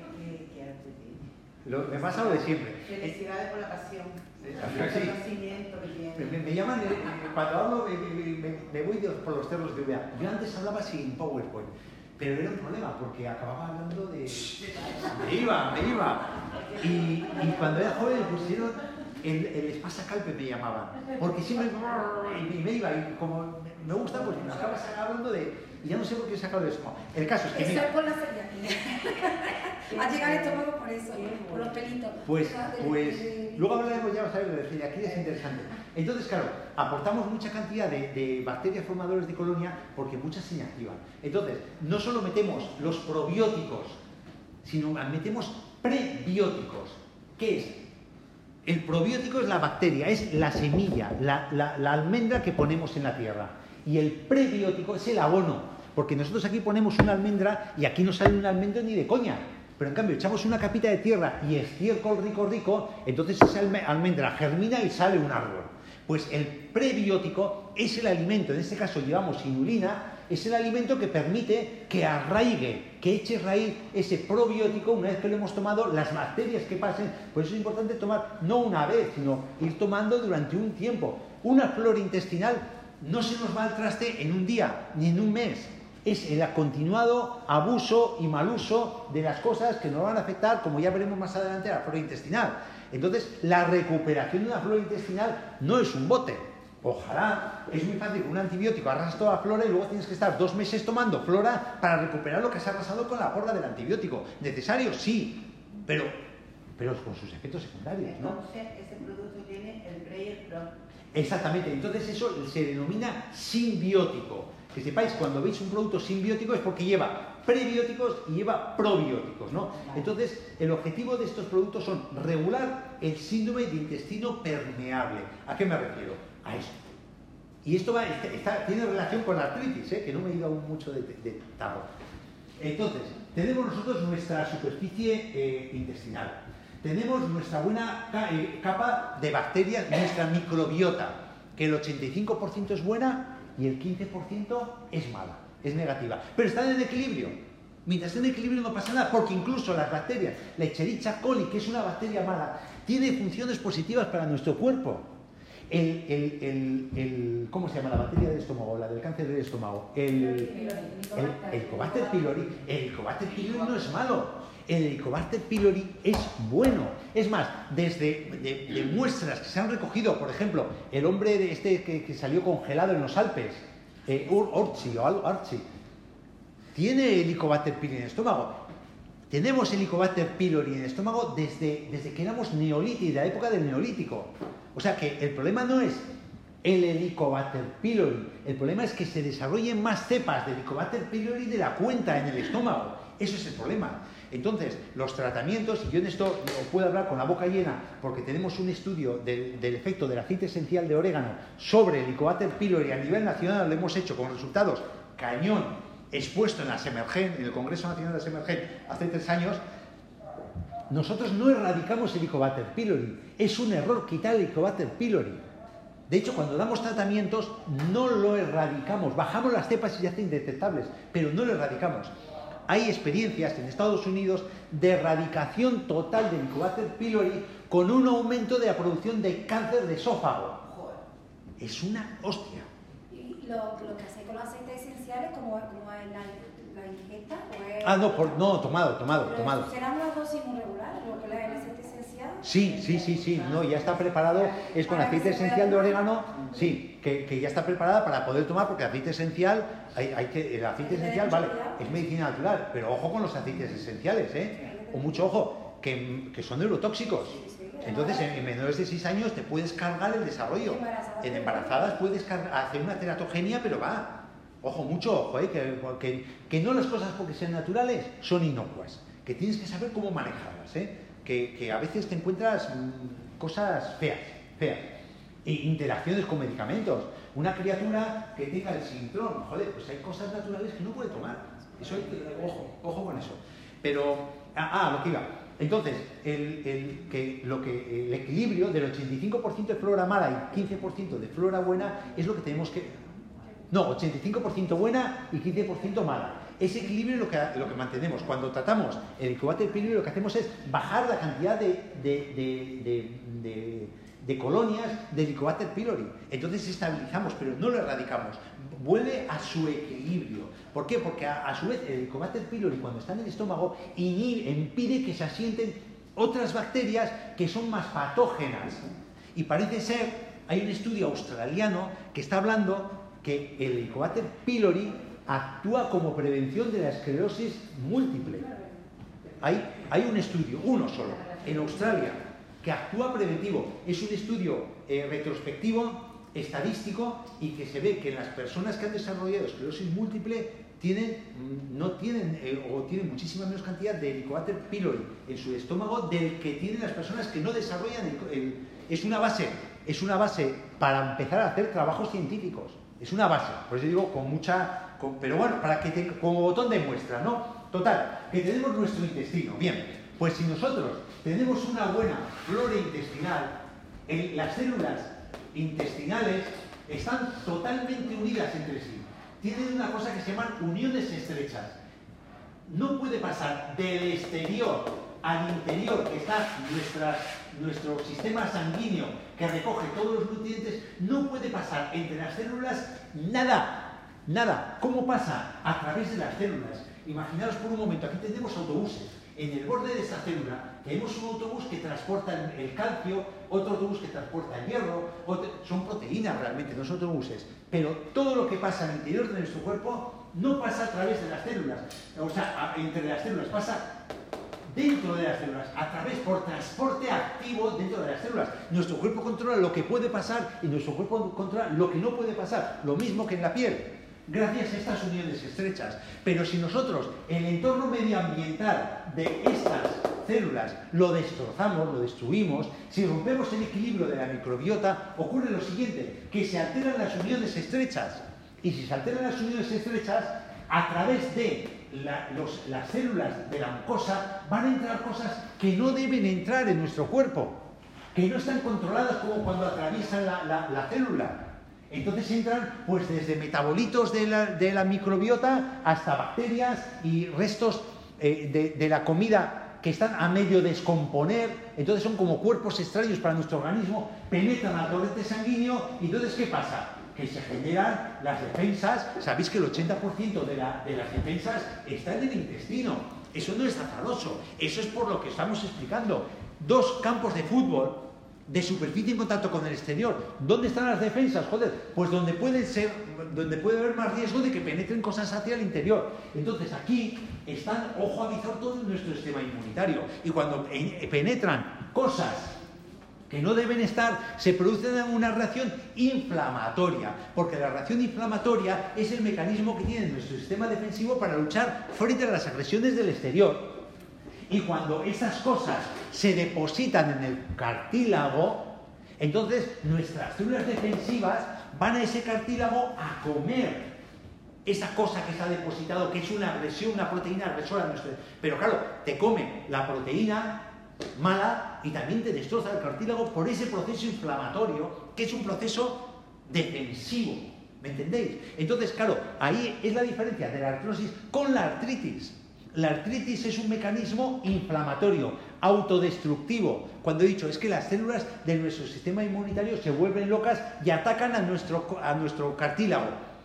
S1: lo, me pasa lo de siempre.
S3: Felicidades por la pasión.
S1: Sí. Me, me llaman, eh, cuando hablo, me, me, me voy de, por los cerros de U V A. Yo antes hablaba sin PowerPoint, pero era un problema porque acababa hablando de. Me iba, me iba. Y, y cuando era joven me pusieron el, el espasacalpe, me llamaban, porque siempre y me iba. Y como me gusta, pues me acabas hablando de. Y ya no sé por qué he sacado eso. El caso es que.
S2: Eso
S1: Mira,
S2: es por la celiaquía. Ha llegado el estómago por eso, por los pelitos.
S1: Pues, pues luego hablaremos, ya vas a ver, de la celiaquía es interesante. Entonces, claro, aportamos mucha cantidad de, de bacterias formadoras de colonia porque muchas se inactivan. Entonces, no solo metemos los probióticos, sino metemos prebióticos. ¿Qué es? El probiótico es la bacteria, es la semilla, la, la, la almendra que ponemos en la tierra. Y el prebiótico es el abono, porque nosotros aquí ponemos una almendra y aquí no sale una almendra ni de coña. Pero en cambio echamos una capita de tierra y estiércol rico rico, entonces esa almendra germina y sale un árbol. Pues el prebiótico es el alimento, en este caso llevamos inulina, es el alimento que permite que arraigue, que eche raíz ese probiótico una vez que lo hemos tomado, las bacterias que pasen. Por eso es importante tomar no una vez, sino ir tomando durante un tiempo. Una flora intestinal no se nos va al traste en un día, ni en un mes. Es el continuado abuso y mal uso de las cosas que nos van a afectar, como ya veremos más adelante, a la flora intestinal. Entonces, la recuperación de una flora intestinal no es un bote. Ojalá, es muy fácil, con un antibiótico arrasas toda la flora y luego tienes que estar dos meses tomando flora para recuperar lo que se ha arrasado con la porra del antibiótico. ¿Necesario? Sí, pero, pero con sus efectos secundarios, ¿no?
S3: Entonces, ese producto tiene el pre y el pro.
S1: Exactamente, entonces eso se denomina simbiótico. Que sepáis, cuando veis un producto simbiótico es porque lleva prebióticos y lleva probióticos, ¿no? Entonces, el objetivo de estos productos son regular el síndrome de intestino permeable. ¿A qué me refiero? A esto. Y esto va, está, está, tiene relación con la artritis, ¿eh? Que no me he ido aún mucho de, de tarro. Entonces, tenemos nosotros nuestra superficie eh, intestinal. Tenemos nuestra buena capa de bacterias, nuestra microbiota, que el ochenta y cinco por ciento es buena y el quince por ciento es mala, es negativa. Pero están en equilibrio. Mientras estén en equilibrio no pasa nada, porque incluso las bacterias, la Escherichia coli, que es una bacteria mala, tiene funciones positivas para nuestro cuerpo. El, el, el, el, ¿cómo se llama la bacteria del estómago? La del cáncer del estómago. El, el, el Helicobacter pylori. El Helicobacter pylori no es malo. El Helicobacter pylori es bueno. Es más, desde de, de muestras que se han recogido, por ejemplo, el hombre de este que, que salió congelado en los Alpes, eh, Orchi o algo, Archie, tiene Helicobacter pylori en el estómago. Tenemos Helicobacter pylori en el estómago desde, desde que éramos neolíticos, de la época del neolítico. O sea que el problema no es el Helicobacter pylori, el problema es que se desarrollen más cepas de Helicobacter pylori de la cuenta en el estómago. Eso es el problema. Entonces, los tratamientos, y yo en esto os puedo hablar con la boca llena, porque tenemos un estudio del, del efecto del aceite esencial de orégano sobre el Helicobacter pylori a nivel nacional, lo hemos hecho con resultados cañón, expuesto en la Semergen, en el Congreso Nacional de la Semergen, hace tres años. Nosotros no erradicamos el Helicobacter pylori, es un error quitar el Helicobacter pylori. De hecho, cuando damos tratamientos, no lo erradicamos, bajamos las cepas y ya están indetectables, pero no lo erradicamos. Hay experiencias en Estados Unidos de erradicación total del Helicobacter pylori con un aumento de la producción de cáncer de esófago. Es una hostia.
S2: Y, Lo, lo que hacéis con los aceites esenciales, como, como es la, la ingesta, o es...
S1: Ah, no, por, no, tomado, tomado,
S2: Pero
S1: tomado.
S2: ¿serán unas dosis muy regulares lo que es el aceite esencial?
S1: Sí, sí, sí, sí, no, ya está preparado, es con aceite esencial de orégano, sí, que, que ya está preparada para poder tomar, porque el aceite esencial, hay, hay que, el aceite esencial, vale, es medicina natural, pero ojo con los aceites esenciales, ¿eh? O mucho ojo, que, que son neurotóxicos. Entonces, en, en menores de seis años te puedes cargar el desarrollo. En embarazadas puedes cargar, hacer una teratogenia, pero va. Ojo, mucho ojo, ¿eh? que, que, que no las cosas porque sean naturales son inocuas. Que tienes que saber cómo manejarlas, ¿eh? Que, que a veces te encuentras mmm, cosas feas, feas. E interacciones con medicamentos. Una criatura que tenga el sintrón, joder, pues hay cosas naturales que no puede tomar. Eso hay que, ojo, ojo con eso. Pero, ah, ah lo que iba. Entonces, el, el, que, lo que, el equilibrio del ochenta y cinco por ciento de flora mala y quince por ciento de flora buena es lo que tenemos que... No, ochenta y cinco por ciento buena y quince por ciento mala. Ese equilibrio es lo que, lo que mantenemos. Cuando tratamos el Helicobacter pylori, lo que hacemos es bajar la cantidad de, de, de, de, de, de colonias de Helicobacter pylori. Entonces estabilizamos, pero no lo erradicamos. Vuelve a su equilibrio. ¿Por qué? Porque a, a su vez el Helicobacter pylori, cuando está en el estómago, inhibe, impide que se asienten otras bacterias que son más patógenas. Y parece ser, hay un estudio australiano que está hablando que el Helicobacter pylori actúa como prevención de la esclerosis múltiple. Hay, hay un estudio, uno solo, en Australia, que actúa preventivo. Es un estudio eh, retrospectivo, estadístico, y que se ve que en las personas que han desarrollado esclerosis múltiple tienen, no tienen eh, o tienen muchísima menos cantidad de Helicobacter pylori en su estómago del que tienen las personas que no desarrollan el, el, es una base, es una base para empezar a hacer trabajos científicos. Es una base, por eso digo con mucha... Con, pero bueno, para que te, como botón de muestra, ¿no? Total, que tenemos nuestro intestino. Bien, pues si nosotros tenemos una buena flora intestinal, en, las células intestinales están totalmente unidas entre sí. Tienen una cosa que se llaman uniones estrechas. No puede pasar del exterior al interior, que está nuestra, nuestro sistema sanguíneo que recoge todos los nutrientes, no puede pasar entre las células nada, nada. ¿Cómo pasa? A través de las células. Imaginaos por un momento, aquí tenemos autobuses. En el borde de esta célula tenemos un autobús que transporta el calcio, otro autobús que transporta el hierro, otro... son proteínas realmente, no son autobuses. Pero todo lo que pasa al interior de nuestro cuerpo no pasa a través de las células, o sea, entre las células, pasa dentro de las células, a través por transporte activo dentro de las células. Nuestro cuerpo controla lo que puede pasar y nuestro cuerpo controla lo que no puede pasar, lo mismo que en la piel, gracias a estas uniones estrechas. Pero si nosotros el entorno medioambiental de estas células lo destrozamos, lo destruimos, si rompemos el equilibrio de la microbiota, ocurre lo siguiente, que se alteran las uniones estrechas. Y si se alteran las uniones estrechas, a través de La, los, las células de la mucosa van a entrar cosas que no deben entrar en nuestro cuerpo, que no están controladas como cuando atraviesan la, la, la célula. Entonces entran pues desde metabolitos de la, de la microbiota hasta bacterias y restos eh, de, de la comida que están a medio descomponer. Entonces son como cuerpos extraños para nuestro organismo, penetran al torrente sanguíneo y entonces ¿qué pasa? Que se generan las defensas. Sabéis que el ochenta por ciento de, la, de las defensas está en el intestino. Eso no es azaroso, eso es por lo que estamos explicando. Dos campos de fútbol de superficie en contacto con el exterior. ¿Dónde están las defensas? Joder, pues donde pueden ser, donde puede haber más riesgo de que penetren cosas hacia el interior. Entonces aquí están, ojo a avizor, todo nuestro sistema inmunitario. Y cuando penetran cosas que no deben estar, se produce una reacción inflamatoria, porque la reacción inflamatoria es el mecanismo que tiene nuestro sistema defensivo para luchar frente a las agresiones del exterior. Y cuando esas cosas se depositan en el cartílago, entonces nuestras células defensivas van a ese cartílago a comer esa cosa que se ha depositado, que es una agresión, una proteína agresora. Nuestro... Pero claro, te come la proteína mala y también te destroza el cartílago por ese proceso inflamatorio, que es un proceso defensivo, ¿me entendéis? Entonces, claro, ahí es la diferencia de la artrosis con la artritis. La artritis es un mecanismo inflamatorio, autodestructivo. Cuando he dicho, es que las células de nuestro sistema inmunitario se vuelven locas y atacan a nuestro, a nuestro cartílago.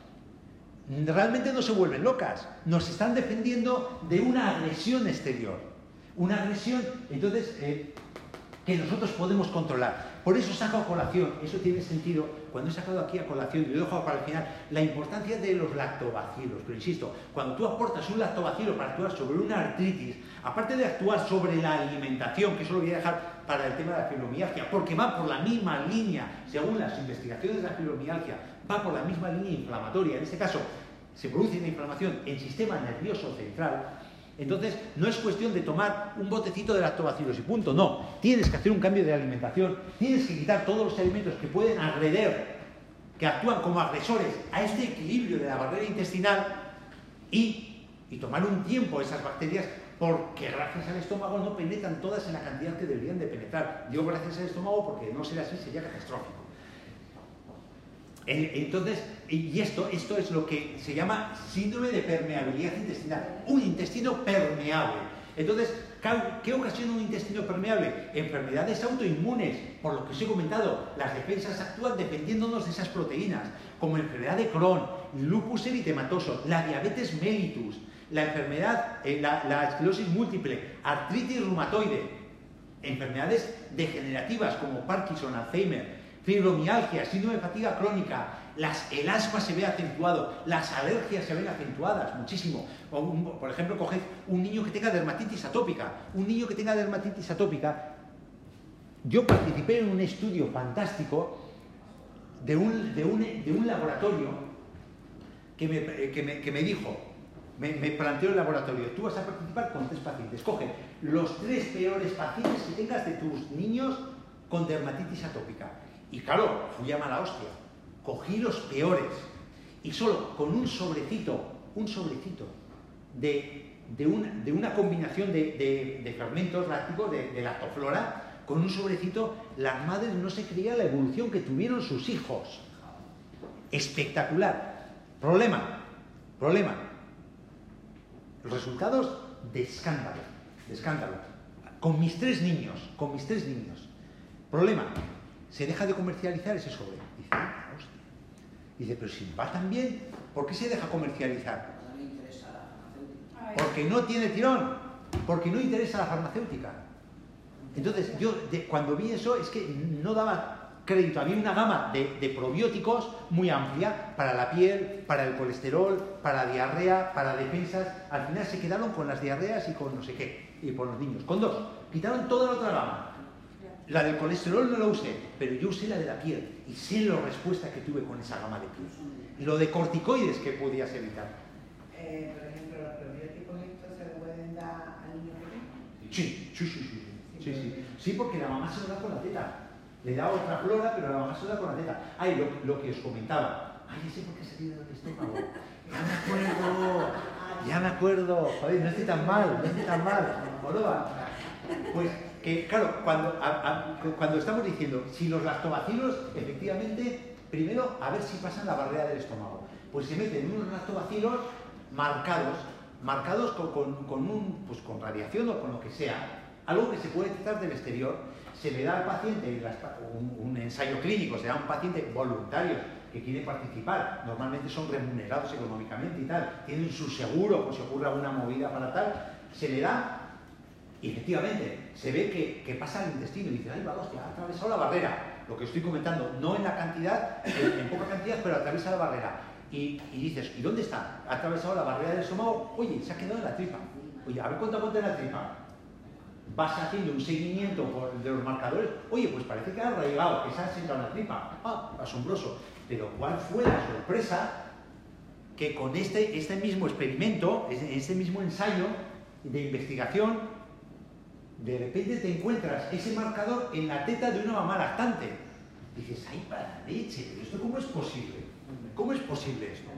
S1: realmente no se vuelven locas, nos están defendiendo de una agresión exterior, una agresión, entonces, eh, que nosotros podemos controlar. Por eso saco a colación, eso tiene sentido, cuando he sacado aquí a colación, y lo he dejado para el final, la importancia de los lactobacilos. Pero insisto, cuando tú aportas un lactobacilo para actuar sobre una artritis, aparte de actuar sobre la alimentación, que eso lo voy a dejar para el tema de la fibromialgia, porque va por la misma línea, según las investigaciones de la fibromialgia, va por la misma línea inflamatoria, en este caso se produce una inflamación en el sistema nervioso central. Entonces, no es cuestión de tomar un botecito de lactobacilos y punto, no. Tienes que hacer un cambio de alimentación, tienes que quitar todos los alimentos que pueden agreder, que actúan como agresores a este equilibrio de la barrera intestinal y, y tomar un tiempo esas bacterias, porque gracias al estómago no penetran todas en la cantidad que deberían de penetrar. Digo gracias al estómago porque no ser así sería catastrófico. Entonces, y esto, esto es lo que se llama síndrome de permeabilidad intestinal, un intestino permeable. Entonces, ¿qué ocasiona un intestino permeable? Enfermedades autoinmunes, por lo que os he comentado, las defensas actúan dependiéndonos de esas proteínas, como enfermedad de Crohn, lupus eritematoso, la diabetes mellitus, la enfermedad, eh, la, la esclerosis múltiple, artritis reumatoide, enfermedades degenerativas como Parkinson, Alzheimer, fibromialgia, síndrome de fatiga crónica, las, el asma se ve acentuado, las alergias se ven acentuadas muchísimo. O un, por ejemplo, coged un niño que tenga dermatitis atópica. Un niño que tenga dermatitis atópica, yo participé en un estudio fantástico de un, de un, de un laboratorio que me, que me, que me dijo, me, me planteó el laboratorio, tú vas a participar con tres pacientes, coge los tres peores pacientes que tengas de tus niños con dermatitis atópica. Y claro, fui a mala hostia. Cogí los peores y solo con un sobrecito, un sobrecito de, de, un, de una combinación de, de, de fermentos lácticos, de, de lactoflora, con un sobrecito, las madres no se creían la evolución que tuvieron sus hijos. Espectacular. Problema, problema. Los resultados de escándalo, de escándalo. Con mis tres niños, con mis tres niños. Problema. Se deja de comercializar ese sobre. Dice, ah, hostia. Dice, pero si va tan bien, ¿por qué se deja comercializar?
S4: No le interesa a la farmacéutica.
S1: Porque no tiene tirón, porque no interesa a la farmacéutica. Entonces, yo de, cuando vi eso, es que no daba crédito. Había una gama de, de probióticos muy amplia para la piel, para el colesterol, para la diarrea, para defensas. Al final se quedaron con las diarreas y con no sé qué, y por los niños. Con dos. Quitaron toda la otra gama. La del colesterol no la usé, pero yo usé la de la piel y sé la respuesta que tuve con esa gama de piel. Y lo de corticoides que podías evitar.
S3: Eh, por ejemplo, los probióticos estos se lo pueden dar al niño pequeño.
S1: Sí, sí, sí, sí. Sí, sí. Sí, porque la mamá se lo da con la teta. Le da otra flora, pero la mamá se lo da con la teta. Ay, lo, lo que os comentaba. Ay, ya sé por qué se tiene del estómago. Ya me acuerdo. Ya me acuerdo. Joder, no estoy tan mal, no estoy tan mal. Joroba. Pues que, claro, cuando, a, a, cuando estamos diciendo si los lactobacilos, efectivamente, primero a ver si pasan la barrera del estómago. Pues se meten unos lactobacilos marcados, marcados con, con, con, un, pues con radiación o con lo que sea, algo que se puede detectar del exterior. Se le da al paciente un, un ensayo clínico, se da a un paciente voluntario que quiere participar, normalmente son remunerados económicamente y tal, tienen su seguro por si ocurre alguna movida para tal, se le da. Y efectivamente, se ve que, que pasa al intestino y dice, ay, va, hostia, ha atravesado la barrera. Lo que estoy comentando, no en la cantidad, en, en poca cantidad, pero atraviesa la barrera. Y, y dices, ¿y dónde está? Ha atravesado la barrera del estómago, oye, se ha quedado en la tripa. Oye, a ver cuánto aguanta en la tripa. Vas haciendo un seguimiento por, de los marcadores, oye, pues parece que ha arraigado, que se ha sentado en la tripa. Ah, asombroso. Pero ¿cuál fue la sorpresa? Que con este, este mismo experimento, este mismo ensayo de investigación, de repente te encuentras ese marcador en la teta de una mamá lactante. Dices, ¡ay, para la leche! ¿Esto cómo es posible? ¿Cómo es posible esto?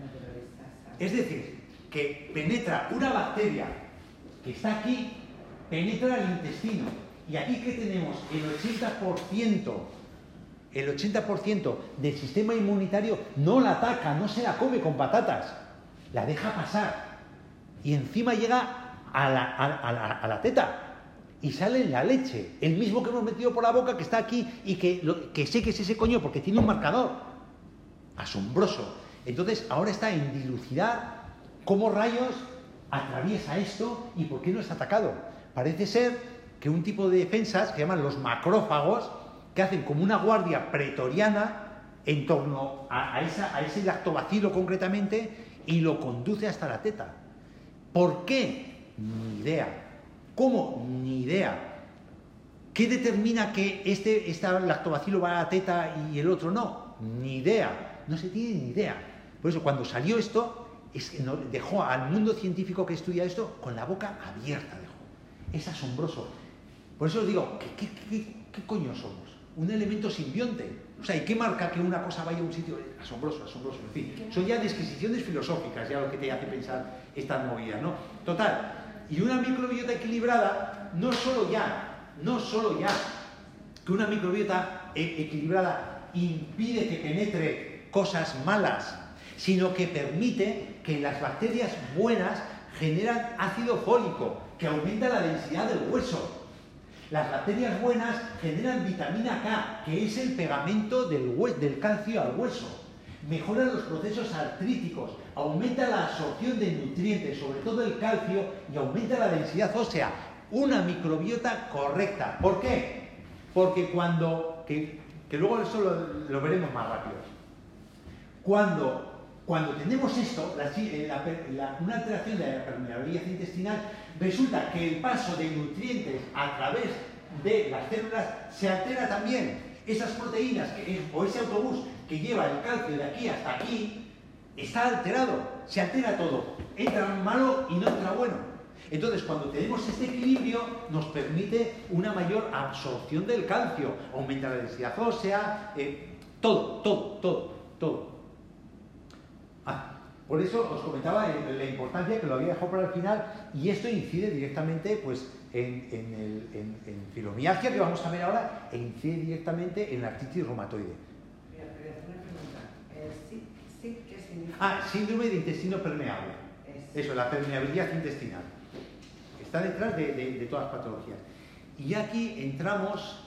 S1: Es decir, que penetra una bacteria que está aquí, penetra el intestino. Y aquí, ¿qué tenemos? El ochenta por ciento, el ochenta por ciento del sistema inmunitario no la ataca, no se la come con patatas, la deja pasar. Y encima llega a la, a, a la, a la teta. Y sale en la leche, el mismo que hemos metido por la boca, que está aquí y que, lo, que sé que es ese coño porque tiene un marcador. Asombroso. Entonces, ahora está en dilucidar cómo rayos atraviesa esto y por qué no es atacado. Parece ser que un tipo de defensas que llaman los macrófagos, que hacen como una guardia pretoriana en torno a, a, esa, a ese lactobacilo concretamente y lo conduce hasta la teta. ¿Por qué? Ni idea. ¿Cómo? Ni idea. ¿Qué determina que este, este lactobacilo va a la teta y el otro no? Ni idea. No se tiene ni idea. Por eso, cuando salió esto, es que no, dejó al mundo científico que estudia esto con la boca abierta. Dejó. Es asombroso. Por eso os digo, ¿qué, qué, qué, qué coño somos? Un elemento simbionte. O sea, ¿y qué marca que una cosa vaya a un sitio? Asombroso, asombroso. En fin, son ya disquisiciones filosóficas, ya lo que te hace pensar estas movidas, ¿no? Total. Y una microbiota equilibrada, no solo ya, no solo ya que una microbiota e- equilibrada impide que penetre cosas malas, sino que permite que las bacterias buenas generan ácido fólico, que aumenta la densidad del hueso. Las bacterias buenas generan vitamina K, que es el pegamento del, hue- del calcio al hueso. Mejoran los procesos artríticos, aumenta la absorción de nutrientes, sobre todo el calcio, y aumenta la densidad ósea. Una microbiota correcta. ¿Por qué? Porque cuando, que, que luego eso lo, lo veremos más rápido, cuando, cuando tenemos esto, la, la, la, una alteración de la permeabilidad intestinal, resulta que el paso de nutrientes a través de las células se altera también. Esas proteínas que, o ese autobús que lleva el calcio de aquí hasta aquí está alterado, se altera todo, entra malo y no entra bueno. Entonces, cuando tenemos este equilibrio, nos permite una mayor absorción del calcio, aumenta la densidad ósea, eh, todo, todo, todo, todo. Ah, por eso os comentaba la importancia, que lo había dejado para el final, y esto incide directamente pues, en, en, el, en, en fibromialgia, que vamos a ver ahora, e incide directamente en la artritis reumatoide.
S3: Mira, pero una pregunta. ¿El S I D qué significa?
S1: Ah, síndrome de intestino permeable.
S3: Es.
S1: Eso, la permeabilidad intestinal. Está detrás de, de, de todas las patologías. Y aquí entramos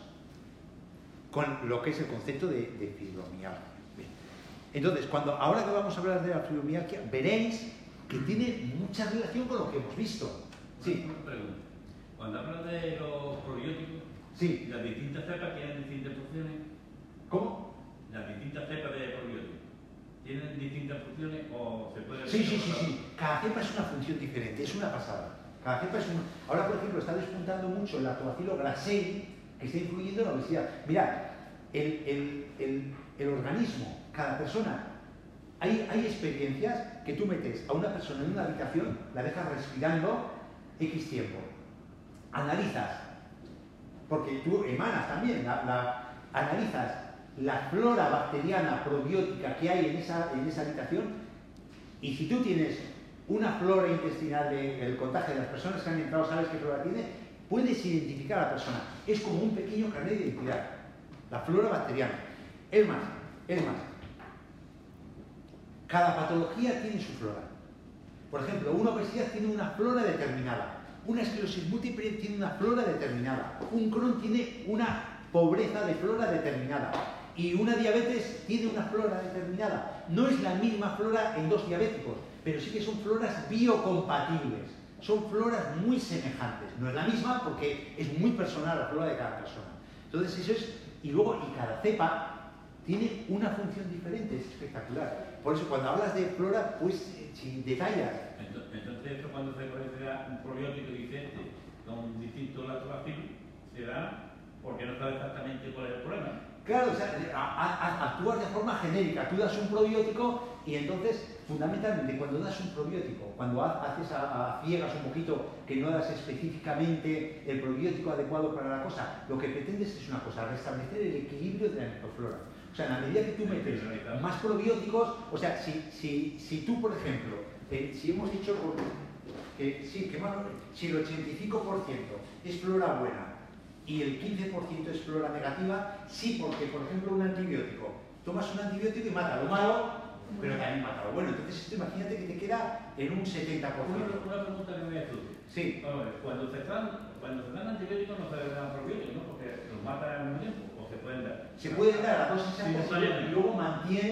S1: con lo que es el concepto de, de fibromialgia. Bien. Entonces, cuando, ahora que vamos a hablar de la fibromialgia, veréis que tiene mucha relación con lo que hemos visto. Sí.
S5: Una pregunta. Cuando hablas de los probióticos,
S1: Sí.
S5: las distintas cepas tienen distintas funciones.
S1: ¿Cómo?
S5: Las distintas cepas de probióticos tienen distintas funciones o se puede.
S1: Sí, sí, sí, sí. Cada cepa es una función diferente, es una pasada. Cada cepa es una... Ahora, por ejemplo, está despuntando mucho el lactobacilo grasei, que está influyendo en la obesidad. Mirad, el, el, el, el organismo, cada persona, hay, hay experiencias que tú metes a una persona en una habitación, la dejas respirando X tiempo. Analizas, porque tú emanas también, la, la, analizas la flora bacteriana probiótica que hay en esa, en esa habitación, y si tú tienes una flora intestinal del contagio de las personas que han entrado, sabes qué flora tiene, puedes identificar a la persona. Es como un pequeño carnet de identidad, la flora bacteriana. Es más, es más, cada patología tiene su flora. Por ejemplo, una obesidad tiene una flora determinada, una esclerosis múltiple tiene una flora determinada, un Crohn tiene una pobreza de flora determinada, y una diabetes tiene una flora determinada. No es la misma flora en dos diabéticos, pero sí que son floras biocompatibles, son floras muy semejantes. No es la misma porque es muy personal la flora de cada persona. Entonces eso es, y luego, y cada cepa tiene una función diferente, es espectacular. Por eso cuando hablas de flora, pues si detallas.
S5: Entonces, esto cuando se considera un probiótico diferente con distintos lactobacilos, se da porque no sabe exactamente cuál es el problema.
S1: Claro, o sea, a, a, actúas de forma genérica, tú das un probiótico y entonces, fundamentalmente, cuando das un probiótico, cuando haces a, a ciegas un poquito que no das específicamente el probiótico adecuado para la cosa, lo que pretendes es una cosa, restablecer el equilibrio de la microflora. O sea, en la medida que tú metes más probióticos, o sea, si, si, si tú, por ejemplo, eh, si hemos dicho que, sí, que más, si el ochenta y cinco por ciento es flora buena, y el quince por ciento es flora negativa, sí, porque, por ejemplo, un antibiótico, tomas un antibiótico y mata lo malo, pero también mata lo bueno. Entonces, esto, imagínate que te queda en un setenta por ciento.
S5: Una, una pregunta que me voy a hacer.
S1: Sí.
S5: Vamos a ver, cuando se dan, cuando se dan antibióticos no se dan probióticos, ¿no? Porque los matan al mismo tiempo, o se pueden dar.
S1: Se puede dar a dosis altas
S5: Sí,
S1: y luego mantienes,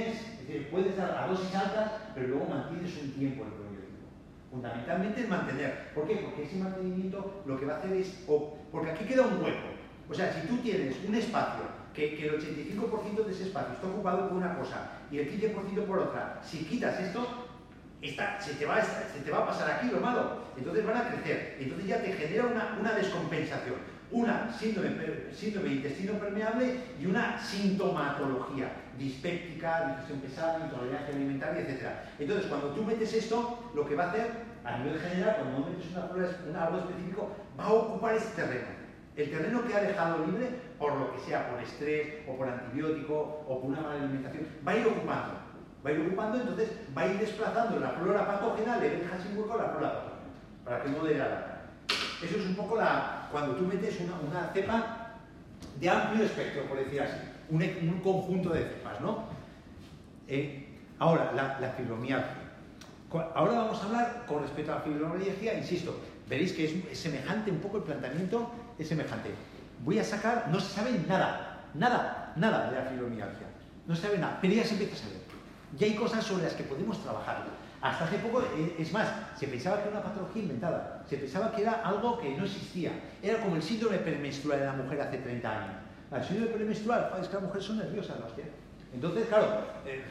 S1: te puedes dar a dosis altas, pero luego mantienes un tiempo el probiótico. Fundamentalmente es mantener. ¿Por qué? Porque ese mantenimiento lo que va a hacer es... Oh, porque aquí queda un hueco. O sea, si tú tienes un espacio, que, que el ochenta y cinco por ciento de ese espacio está ocupado por una cosa y el quince por ciento por otra, si quitas esto, esta, se, te va a, se te va a pasar aquí lo malo. Entonces van a crecer. Entonces ya te genera una, una descompensación. Una síndrome, síndrome de intestino permeable y una sintomatología dispéptica, digestión pesada, intolerancia alimentaria, etcétera. Entonces, cuando tú metes esto, lo que va a hacer, a nivel general, cuando no metes una flora, una, algo específico, va a ocupar ese terreno. El terreno que ha dejado libre, por lo que sea, por estrés, o por antibiótico, o por una mala alimentación, va a ir ocupando. Va a ir ocupando, entonces va a ir desplazando la flora patógena, le deja sin hueco la flora patógena, para que no dé la lata. Eso es un poco la, cuando tú metes una, una cepa de amplio espectro, por decir así, un, un conjunto de cepas, ¿no? Eh, ahora, la, la fibromialgia. Ahora vamos a hablar con respecto a la fibromialgia, insisto, veréis que es, es semejante, un poco el planteamiento es semejante. Voy a sacar, no se sabe nada, nada, nada de la fibromialgia, no se sabe nada, pero ya se empieza a saber. Ya hay cosas sobre las que podemos trabajar. Hasta hace poco, es más, se pensaba que era una patología inventada, se pensaba que era algo que no existía. Era como el síndrome premenstrual de la mujer hace treinta años. El síndrome premenstrual, es que las mujeres son nerviosas, ¿no? Entonces, claro, eh,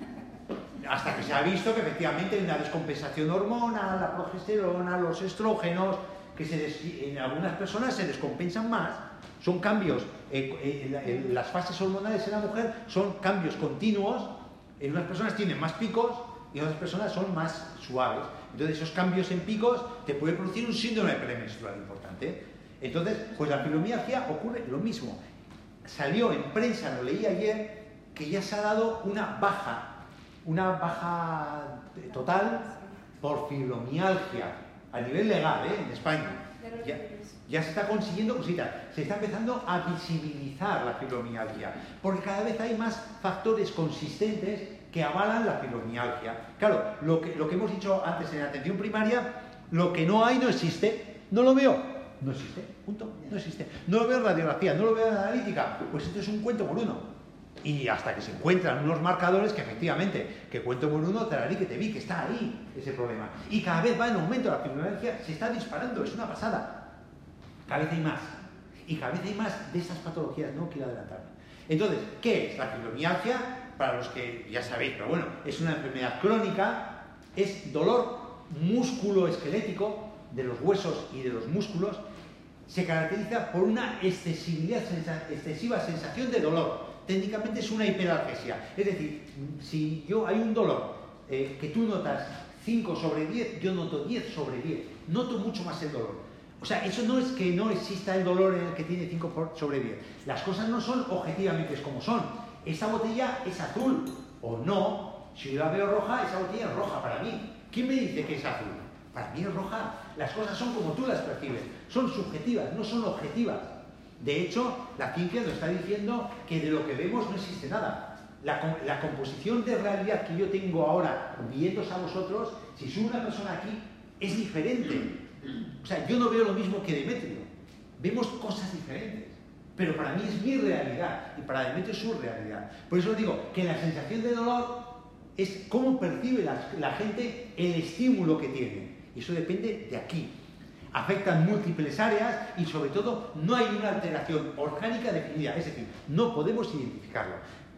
S1: hasta que se ha visto que efectivamente hay una descompensación hormonal, la progesterona, los estrógenos, que se des, en algunas personas se descompensan más. Son cambios, eh, eh, en, en las fases hormonales en la mujer son cambios continuos. En unas personas tienen más picos y otras personas son más suaves. Entonces esos cambios en picos te puede producir un síndrome premenstrual importante. Entonces, pues la fibromialgia ocurre lo mismo. Salió en prensa, lo leí ayer, que ya se ha dado una baja, una baja total por fibromialgia a nivel legal, ¿eh? En España. Ya, ya se está consiguiendo cositas, se está empezando a visibilizar la fibromialgia, porque cada vez hay más factores consistentes que avalan la fibromialgia. Claro, lo que, lo que hemos dicho antes en la atención primaria, lo que no hay no existe, no lo veo, no existe, punto, no existe. No lo veo en radiografía, no lo veo en analítica, pues esto es un cuento por uno. Y hasta que se encuentran unos marcadores que efectivamente, que cuento por uno, te que te vi, que está ahí ese problema. Y cada vez va en aumento, la fibromialgia se está disparando, es una pasada. Cada vez hay más. Y cada vez hay más de estas patologías, no quiero adelantarme. Entonces, ¿qué es la fibromialgia? Para los que ya sabéis, pero bueno, es una enfermedad crónica, es dolor músculo-esquelético de los huesos y de los músculos, se caracteriza por una excesividad, excesiva sensación de dolor. Técnicamente es una hiperalgesia. Es decir, si yo hay un dolor eh, que tú notas cinco sobre diez, yo noto diez sobre diez. Noto mucho más el dolor. O sea, eso no es que no exista el dolor en el que tiene cinco sobre diez. Las cosas no son objetivamente como son. Esa botella es azul o no. Si yo la veo roja, esa botella es roja para mí. ¿Quién me dice que es azul? Para mí es roja. Las cosas son como tú las percibes. Son subjetivas, no son objetivas. De hecho, la ciencia nos está diciendo que de lo que vemos no existe nada. La, la composición de realidad que yo tengo ahora, viéndoos a vosotros, si soy una persona aquí, es diferente. O sea, yo no veo lo mismo que Demetrio. Vemos cosas diferentes. Pero para mí es mi realidad y para Demetrio es su realidad. Por eso os digo que la sensación de dolor es cómo percibe la, la gente el estímulo que tiene. Y eso depende de aquí. Afectan múltiples áreas y sobre todo no hay una alteración orgánica definida, es decir, no podemos identificarlo.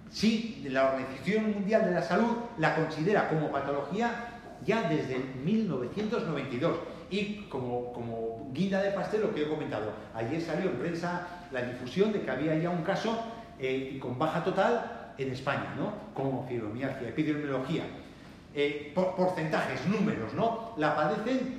S1: Sí, la Organización Mundial de la Salud la considera como patología ya desde mil novecientos noventa y dos y como, como guinda de pastel lo que he comentado, ayer salió en prensa la difusión de que había ya un caso eh, con baja total en España, ¿no? Como fibromialgia, epidemiología. Eh, por, porcentajes, números, ¿no? La padecen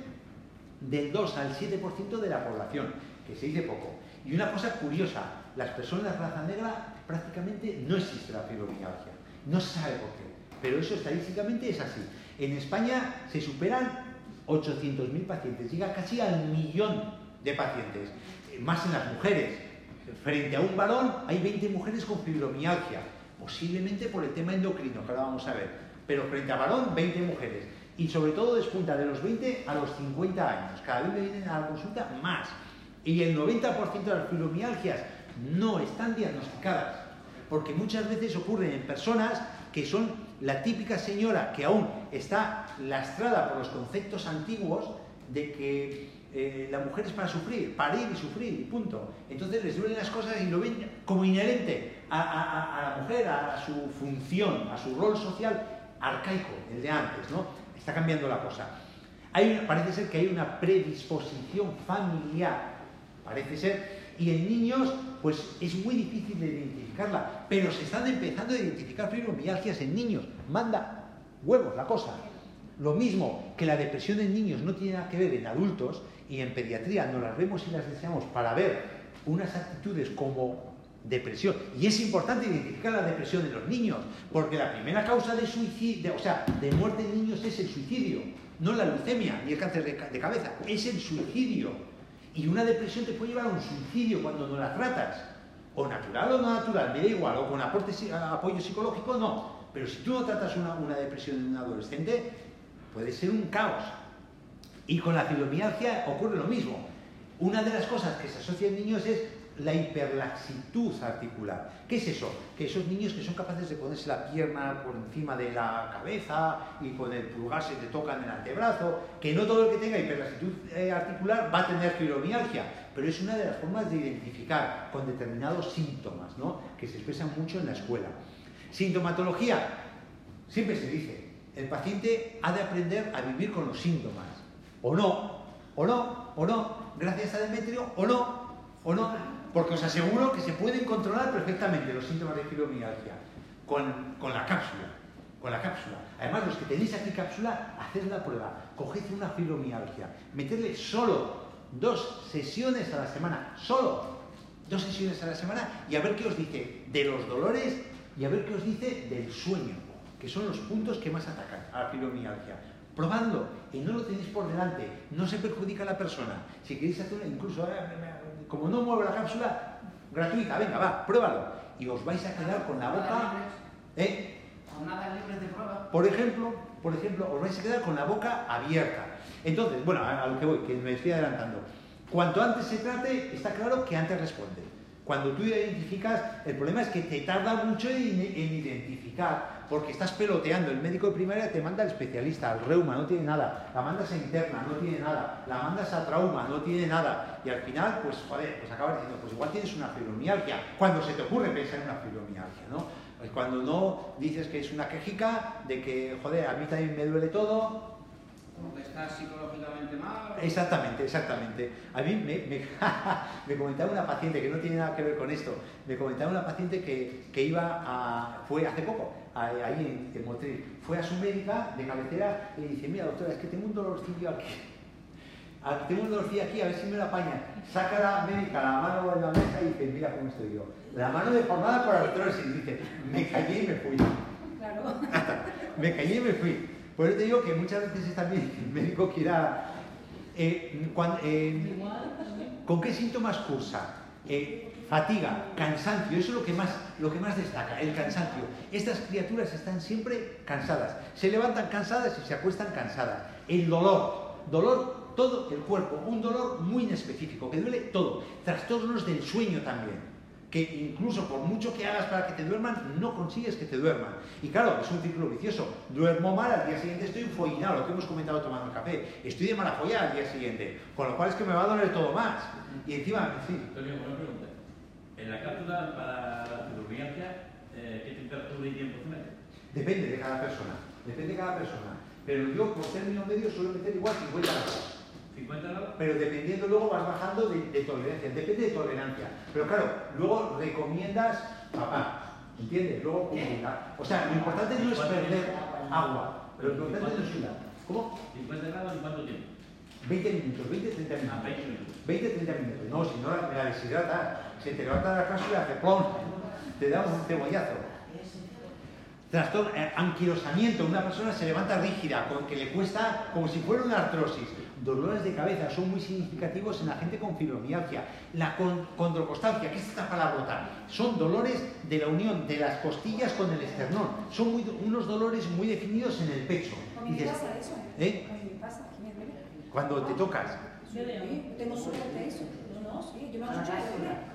S1: del dos al siete por ciento de la población, que se dice poco. Y una cosa curiosa, las personas de raza negra prácticamente no existe la fibromialgia. No se sabe por qué, pero eso estadísticamente es así. En España se superan ochocientos mil pacientes, llega casi al millón de pacientes, más en las mujeres. Frente a un varón hay veinte mujeres con fibromialgia, posiblemente por el tema endocrino, que ahora vamos a ver, pero frente a varón veinte mujeres. Y sobre todo despunta de los veinte a los cincuenta años. Cada vez me vienen a la consulta más. Y el noventa por ciento de las fibromialgias no están diagnosticadas. Porque muchas veces ocurren en personas que son la típica señora que aún está lastrada por los conceptos antiguos de que eh, la mujer es para sufrir, parir y sufrir y punto. Entonces les duelen las cosas y lo ven como inherente a, a, a la mujer, a, a su función, a su rol social arcaico, el de antes, ¿no? Está cambiando la cosa. Hay, parece ser que hay una predisposición familiar, parece ser, y en niños pues es muy difícil de identificarla, pero se están empezando a identificar fibromialgias en niños. Manda huevos la cosa. Lo mismo que la depresión en niños no tiene nada que ver en adultos, y en pediatría nos las vemos y las deseamos para ver unas actitudes como depresión. Y es importante identificar la depresión en los niños, porque la primera causa de suicidio, o sea, de muerte en niños es el suicidio, no la leucemia ni el cáncer de, de cabeza, es el suicidio. Y una depresión te puede llevar a un suicidio cuando no la tratas, o natural o no natural, me da igual, o con aporte, apoyo psicológico, no. Pero si tú no tratas una, una depresión en un adolescente, puede ser un caos. Y con la fibromialgia ocurre lo mismo. Una de las cosas que se asocia en niños es la hiperlaxitud articular. ¿Qué es eso? Que esos niños que son capaces de ponerse la pierna por encima de la cabeza y con el pulgar se te tocan el antebrazo, que no todo el que tenga hiperlaxitud eh, articular va a tener fibromialgia, pero es una de las formas de identificar con determinados síntomas, ¿no? Que se expresan mucho en la escuela. Sintomatología, siempre se dice, el paciente ha de aprender a vivir con los síntomas, o no, o no, o no, gracias a Demetrio, o no, o no, porque os aseguro que se pueden controlar perfectamente los síntomas de fibromialgia con, con la cápsula, con la cápsula. Además, los que tenéis aquí cápsula, haced la prueba, coged una fibromialgia, meterle solo dos sesiones a la semana, solo dos sesiones a la semana, y a ver qué os dice de los dolores y a ver qué os dice del sueño, que son los puntos que más atacan a la fibromialgia. Probadlo y no lo tenéis por delante, no se perjudica a la persona. Si queréis hacer una, incluso ahora, como no muevo la cápsula, gratuita, venga, va, pruébalo. Y os vais a quedar con la boca, ¿eh?
S4: Jornadas libres de prueba.
S1: Por ejemplo, por ejemplo, os vais a quedar con la boca abierta. Entonces, bueno, a, a lo que voy, que me estoy adelantando. Cuanto antes se trate, está claro que antes responde. Cuando tú identificas, el problema es que te tarda mucho en, en identificar, porque estás peloteando. El médico de primaria te manda al especialista, al reuma, no tiene nada. La mandas a interna, no tiene nada. La mandas a trauma, no tiene nada. Y al final, pues, joder, pues acabas diciendo, pues igual tienes una fibromialgia. Cuando se te ocurre pensar en una fibromialgia, ¿no? Pues cuando no dices que es una quejica, de que, joder, a mí también me duele todo.
S4: Como que estás psicológicamente mal.
S1: Exactamente, exactamente. A mí me, me, me comentaba una paciente que no tiene nada que ver con esto. Me comentaba una paciente que, que iba a, fue hace poco, a, ahí en, en Motril, fue a su médica de cabecera y le dice, mira doctora, es que tengo un dolorcillo aquí. Tengo un dolorcillo aquí, a ver si me lo apaña. Saca la médica la mano de la mesa y dice, mira cómo estoy yo. La mano deformada por artrosis. Dice, me callé y me fui.
S2: Claro.
S1: Me callé y me fui. Por eso te digo que muchas veces es también que el médico quiera... Eh, cuando, eh, ¿Con qué síntomas cursa? Eh, fatiga, cansancio, eso es lo que, más, lo que más destaca, el cansancio. Estas criaturas están siempre cansadas. Se levantan cansadas y se acuestan cansadas. El dolor, dolor, todo el cuerpo, un dolor muy inespecífico, que duele todo. Trastornos del sueño también, que incluso por mucho que hagas para que te duerman, no consigues que te duerman. Y claro, es un ciclo vicioso. Duermo mal, al día siguiente estoy enfollinado, lo que hemos comentado tomando el café. Estoy de mala folla al día siguiente, con lo cual es que me va a doler todo más. Y encima, en fin.
S5: Antonio, una pregunta. En la cápsula para la fibromialgia, eh, ¿qué temperatura y tiempo se mete?
S1: Depende de cada persona, depende de cada persona. Pero yo, por término medio, suelo meter igual cincuenta grados.
S5: ¿cincuenta grados?
S1: Pero dependiendo luego vas bajando de, de tolerancia, depende de tolerancia. Pero claro, luego recomiendas, papá, ¿entiendes? Luego comunica. O sea, lo importante no es perder agua, pero lo importante no es sudar. ¿Cómo?
S5: ¿cincuenta grados en cuánto tiempo?
S1: veinte minutos, veinte a treinta minutos.
S5: Ah, veinte minutos.
S1: veinte a treinta minutos. No, si no me la deshidrata, se te levanta la cápsula y hace plom, te da un cebollazo. Trastorno, eh, anquilosamiento, una persona se levanta rígida, con que le cuesta como si fuera una artrosis. Dolores de cabeza son muy significativos en la gente con fibromialgia. La con, condrocostalgia, ¿qué es esta palabrota? Son dolores de la unión de las costillas con el esternón. Son muy, unos dolores muy definidos en el pecho.
S2: A mí me
S1: Dices,
S2: pasa eso.
S1: ¿eh?
S2: A mí me pasa, aquí me duele.
S1: Cuando te tocas.
S2: Sí, yo tengo suerte de eso. No, no, sí, yo me he hecho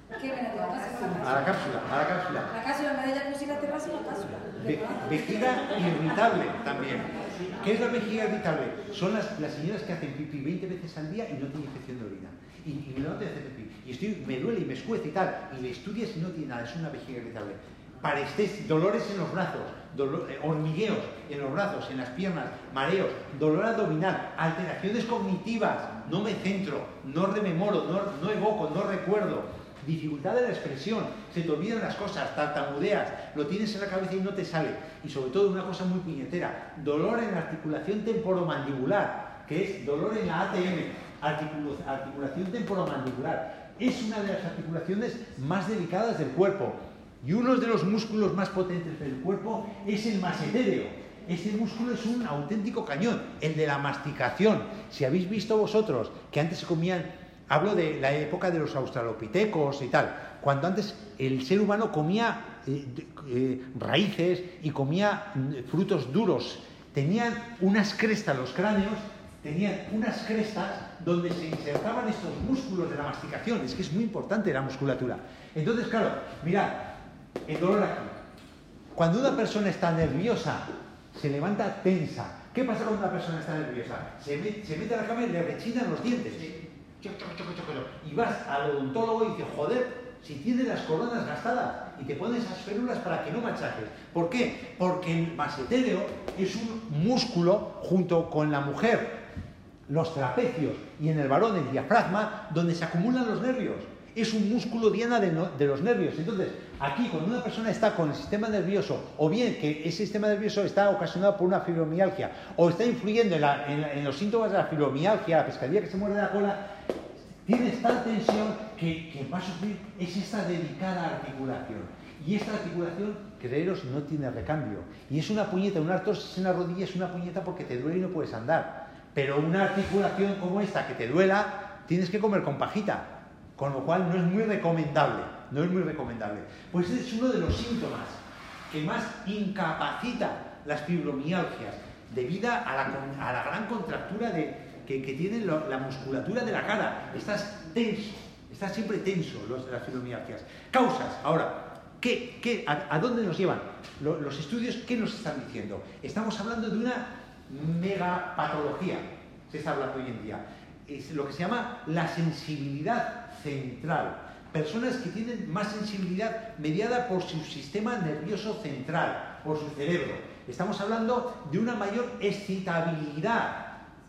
S2: ¿Qué viene de la cápsula?
S1: A la cápsula, a la cápsula.
S2: La cápsula, en vez de jacuzzi, la terraza y la cápsula.
S1: Ve- vejiga irritable también. ¿Qué es la vejiga irritable? Son las, las señoras que hacen pipí veinte veces al día y no tienen infección de orina. Y, y me levanto y hacer pipí. Y estoy, me duele y me escuece y tal. Y le estudias y no tiene nada. Es una vejiga irritable. Parestés, dolores en los brazos, dolor, eh, hormigueos en los brazos, en las piernas, mareos, dolor abdominal, alteraciones cognitivas, no me centro, no rememoro, no, no evoco, no recuerdo, dificultad de la expresión, se te olvidan las cosas, tartamudeas, lo tienes en la cabeza y no te sale. Y sobre todo una cosa muy puñetera, dolor en la articulación temporomandibular, que es dolor en la A T M, articula- articulación temporomandibular. Es una de las articulaciones más delicadas del cuerpo. Y uno de los músculos más potentes del cuerpo es el masetéreo. Ese músculo es un auténtico cañón, el de la masticación. Si habéis visto vosotros que antes se comían, hablo de la época de los australopitecos y tal, cuando antes el ser humano comía eh, eh, raíces y comía eh, frutos duros, tenían unas crestas los cráneos, tenían unas crestas donde se insertaban estos músculos de la masticación. Es que es muy importante la musculatura. Entonces, claro, mirad, el dolor aquí. Cuando una persona está nerviosa, se levanta tensa. ¿Qué pasa cuando una persona está nerviosa? Se, met, se mete a la cama y le rechinan los dientes. Choc, choc, choc, choc, choc. Y vas al odontólogo y dices, joder, si tienes las coronas gastadas, y te pones esas férulas para que no machaques. ¿Por qué? Porque el masetéreo es un músculo junto con la mujer, los trapecios, y en el varón el diafragma, donde se acumulan los nervios. Es un músculo diana de, no, de los nervios. Entonces, aquí cuando una persona está con el sistema nervioso, o bien que ese sistema nervioso está ocasionado por una fibromialgia, o está influyendo en, la, en, la, en los síntomas de la fibromialgia, la pescadilla que se muerde la cola, tienes tal tensión que, que va a sufrir es esta delicada articulación. Y esta articulación, creeros, no tiene recambio. Y es una puñeta, una artrosis en la rodilla es una puñeta porque te duele y no puedes andar. Pero una articulación como esta que te duela, tienes que comer con pajita. Con lo cual no es muy recomendable, no es muy recomendable. Pues ese es uno de los síntomas que más incapacita las fibromialgias, debido a la, a la gran contractura de, que, que tiene lo, la musculatura de la cara. Estás tenso, estás siempre tenso los, las fibromialgias. Causas, ahora, ¿qué, qué, a, ¿a dónde nos llevan? Los, los estudios, ¿qué nos están diciendo? Estamos hablando de una megapatología, se está hablando hoy en día. Es lo que se llama la sensibilidad central. Personas que tienen más sensibilidad mediada por su sistema nervioso central, por su cerebro. Estamos hablando de una mayor excitabilidad,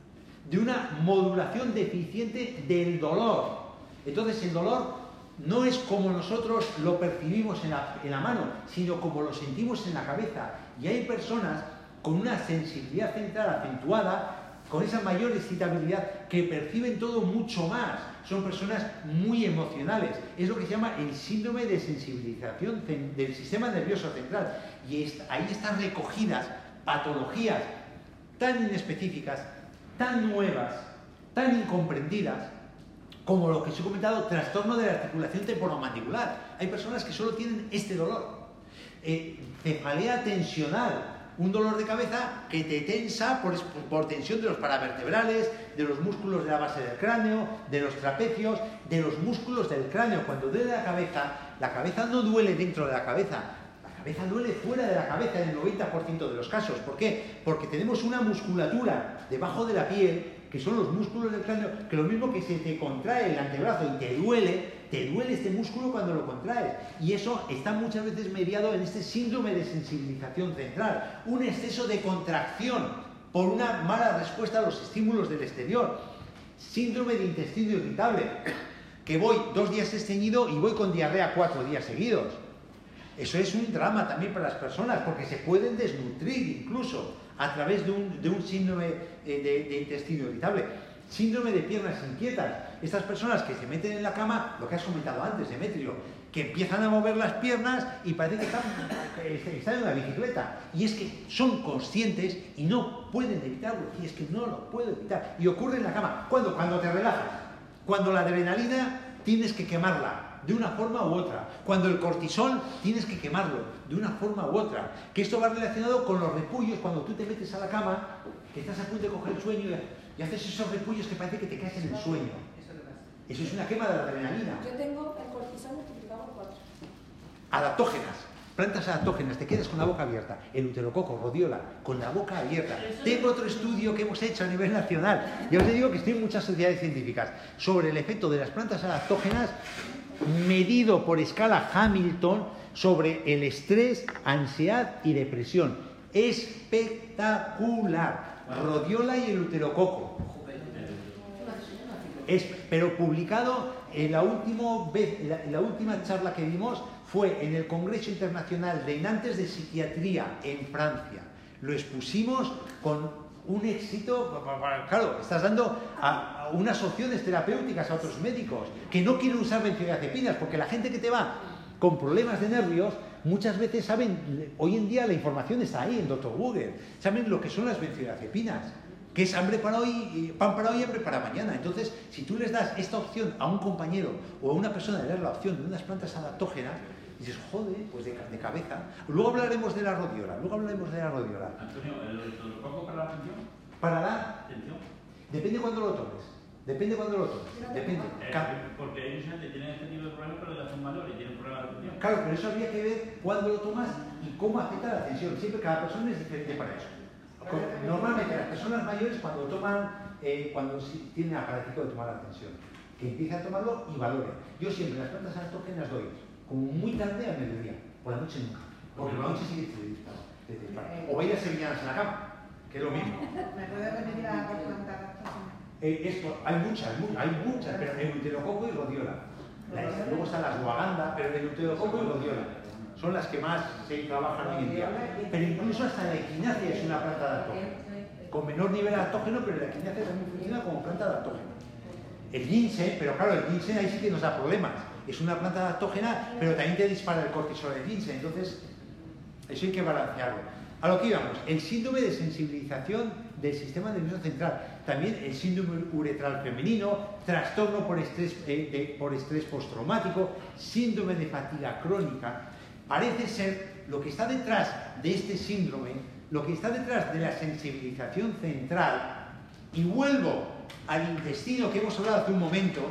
S1: de una modulación deficiente del dolor. Entonces el dolor no es como nosotros lo percibimos en la, en la mano, sino como lo sentimos en la cabeza. Y hay personas con una sensibilidad central acentuada, con esa mayor excitabilidad, que perciben todo mucho más. Son personas muy emocionales. Es lo que se llama el síndrome de sensibilización del sistema nervioso central. Y es, ahí están recogidas patologías tan inespecíficas, tan nuevas, tan incomprendidas, como lo que os he comentado, trastorno de la articulación temporomandibular. Hay personas que solo tienen este dolor. Eh, cefalea tensional. Un dolor de cabeza que te tensa por, por tensión de los paravertebrales, de los músculos de la base del cráneo, de los trapecios, de los músculos del cráneo. Cuando duele la cabeza, la cabeza no duele dentro de la cabeza, la cabeza duele fuera de la cabeza en el noventa por ciento de los casos. ¿Por qué? Porque tenemos una musculatura debajo de la piel, que son los músculos del cráneo, que lo mismo que se te contrae el antebrazo y te duele, te duele este músculo cuando lo contraes. Y eso está muchas veces mediado en este síndrome de sensibilización central, un exceso de contracción por una mala respuesta a los estímulos del exterior. Síndrome de intestino irritable, que voy dos días estreñido y voy con diarrea cuatro días seguidos. Eso es un drama también para las personas, porque se pueden desnutrir incluso a través de un, de un síndrome eh, de, de intestino irritable. Síndrome de piernas inquietas. Estas personas que se meten en la cama, lo que has comentado antes, Demetrio, que empiezan a mover las piernas y parece que están, que están en una bicicleta. Y es que son conscientes y no pueden evitarlo. Y es que no lo puedo evitar. Y ocurre en la cama. ¿Cuándo? Cuando te relajas. Cuando la adrenalina tienes que quemarla de una forma u otra. Cuando el cortisol tienes que quemarlo de una forma u otra. Que esto va relacionado con los repullos. Cuando tú te metes a la cama, que estás a punto de coger el sueño y haces esos repullos que parece que te caes en el sueño. Eso es una quema de la adrenalina.
S2: Yo tengo el cortisol multiplicado por cuatro.
S1: Adaptógenas, plantas adaptógenas, te quedas con la boca abierta. El uterococo, rodiola, con la boca abierta. Tengo otro estudio que hemos hecho a nivel nacional. Ya os digo que estoy en muchas sociedades científicas sobre el efecto de las plantas adaptógenas medido por escala Hamilton sobre el estrés, ansiedad y depresión. Espectacular. Rodiola y el uterococo. Es, pero publicado en la, última vez, en la, en la última charla que dimos fue en el Congreso Internacional de Nantes de Psiquiatría en Francia. Lo expusimos con un éxito, claro, estás dando a, a unas opciones terapéuticas a otros médicos que no quieren usar benzodiazepinas, porque la gente que te va con problemas de nervios muchas veces saben, hoy en día la información está ahí en doctor Google, saben lo que son las benzodiazepinas, que es hambre para hoy, pan para hoy y hambre para mañana. Entonces, si tú les das esta opción a un compañero o a una persona, de dar la opción de unas plantas adaptógenas, dices, joder, pues de, de cabeza. Luego hablaremos de la rodiola, luego hablaremos de la rodiola.
S5: Antonio, ¿el uterococo para la atención?
S1: Para la...
S5: ¿Atención?
S1: Depende cuándo lo tomes. Depende cuándo lo tomes. Depende.
S5: Eh, porque ellos tienen este tipo de problemas, pero de son mayores y tienen problemas de atención.
S1: Claro, pero eso habría que ver cuándo lo tomas y cómo afecta la atención. Siempre cada persona es diferente para eso. Normalmente las personas mayores cuando toman, eh, cuando tienen aparatito de tomar la atención, que empiecen a tomarlo y valoren. Yo siempre las plantas adaptógenas doy como muy tarde al mediodía, por la noche nunca, porque por la noche sí que te dispara. O vais a sevillanas en la cama, que es lo mismo.
S3: ¿Me puede repetir a qué planta adaptógena?
S1: Eh, esto, hay muchas, mu hay muchas, pero el uterococo y rodiola. La, luego están las guaganda, pero el uterococo y rodiola son las que más se trabajan hoy en día. Pero incluso hasta la equinacia es una planta adaptógena, con menor nivel adaptógeno, pero la equinacia también funciona como planta adaptógena. El ginseng, pero claro, el ginseng ahí sí que nos da problemas. Es una planta adaptógena, pero también te dispara el cortisol del ginseng, entonces eso hay que balancearlo. A lo que íbamos, el síndrome de sensibilización del sistema nervioso central, también el síndrome uretral femenino, trastorno por estrés, eh, de, por estrés postraumático, síndrome de fatiga crónica. Parece ser lo que está detrás de este síndrome, lo que está detrás de la sensibilización central, y vuelvo al intestino que hemos hablado hace un momento,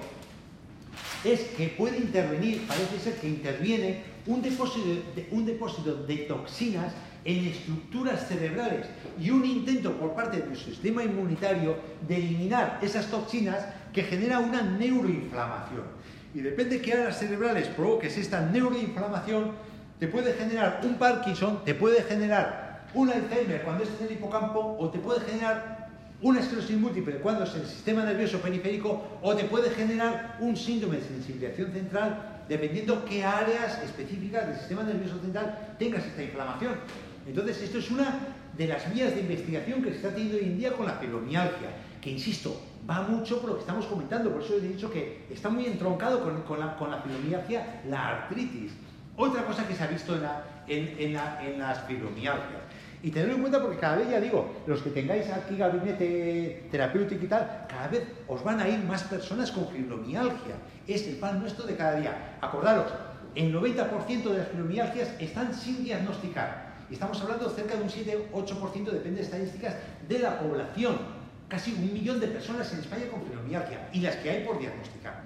S1: es que puede intervenir, parece ser que interviene un depósito de, un depósito de toxinas en estructuras cerebrales y un intento por parte del sistema inmunitario de eliminar esas toxinas que genera una neuroinflamación. Y depende de qué áreas cerebrales provoques esta neuroinflamación, te puede generar un Parkinson, te puede generar un Alzheimer cuando es en el hipocampo, o te puede generar una esclerosis múltiple cuando es en el sistema nervioso periférico, o te puede generar un síndrome de sensibilización central, dependiendo qué áreas específicas del sistema nervioso central tengas esta inflamación. Entonces, esto es una de las vías de investigación que se está teniendo hoy en día con la fibromialgia, que, insisto, va mucho por lo que estamos comentando, por eso he dicho que está muy entroncado con, con, la, con la fibromialgia, la artritis. Otra cosa que se ha visto en, la, en, en, la, en las fibromialgias. Y tenerlo en cuenta porque cada vez, ya digo, los que tengáis aquí gabinete terapéutico y tal, cada vez os van a ir más personas con fibromialgia. Es el pan nuestro de cada día. Acordaros, el noventa por ciento de las fibromialgias están sin diagnosticar. Estamos hablando de cerca de un siete a ocho por ciento, depende de estadísticas, de la población. Casi un millón de personas en España con fibromialgia, y las que hay por diagnosticar.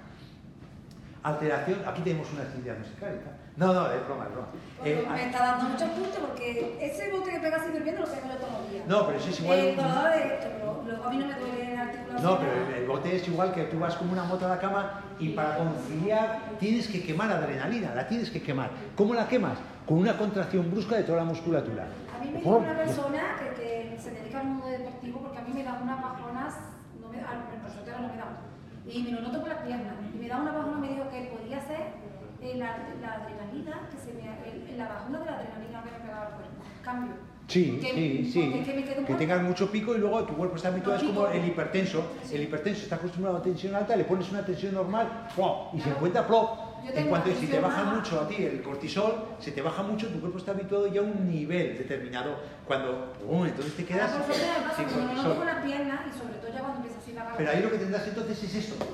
S1: Alteración, aquí tenemos una sin diagnosticar y tal. No, no, es broma, es broma.
S2: Eh, me
S1: eh,
S2: está dando muchos puntos porque ese bote que pega así durmiendo lo tengo yo todos los días.
S1: No, pero eso es igual.
S2: El dolor de esto, pero luego a mí no me duele la articulación.
S1: No, pero el, el bote es igual que tú vas como una moto a la cama y para conciliar tienes que quemar adrenalina, la tienes que quemar. ¿Cómo la quemas? Con una contracción brusca de toda la musculatura.
S2: A mí me dijo una persona que, que se dedica al mundo deportivo, porque a mí me da unas bajonas, no me da, por suerte ahora no me da, y me lo noto por las piernas, y me da una bajona, me dijo que podía ser eh, la, la adrenalina, que se me, el, la bajona de la adrenalina que me pegaba al cuerpo, cambio.
S1: Sí,
S2: Porque-
S1: sí, sí.
S2: porque es que me quedo un
S1: Que
S2: poco-
S1: tengas mucho pico y luego tu cuerpo está habituado, es
S2: No,
S1: como
S2: pico.
S1: el hipertenso.
S2: Sí.
S1: El hipertenso está acostumbrado a tensión alta, le pones una tensión normal, ¡pum! Y se
S2: Claro.
S1: encuentra plop.
S2: Yo
S1: En
S2: tengo
S1: cuanto
S2: una
S1: si te
S2: tensión
S1: baja
S2: baja.
S1: mucho a ti el cortisol, se te baja mucho, tu cuerpo está habituado ya a un nivel determinado. Cuando, ¡pum! Entonces te quedas
S2: Ahora, por suerte me pasa
S1: sin
S2: cuando me lo noto
S1: cortisol.
S2: con las piernas y sobre todo ya cuando empieza así la barra.
S1: Pero ahí lo que tendrás entonces es esto,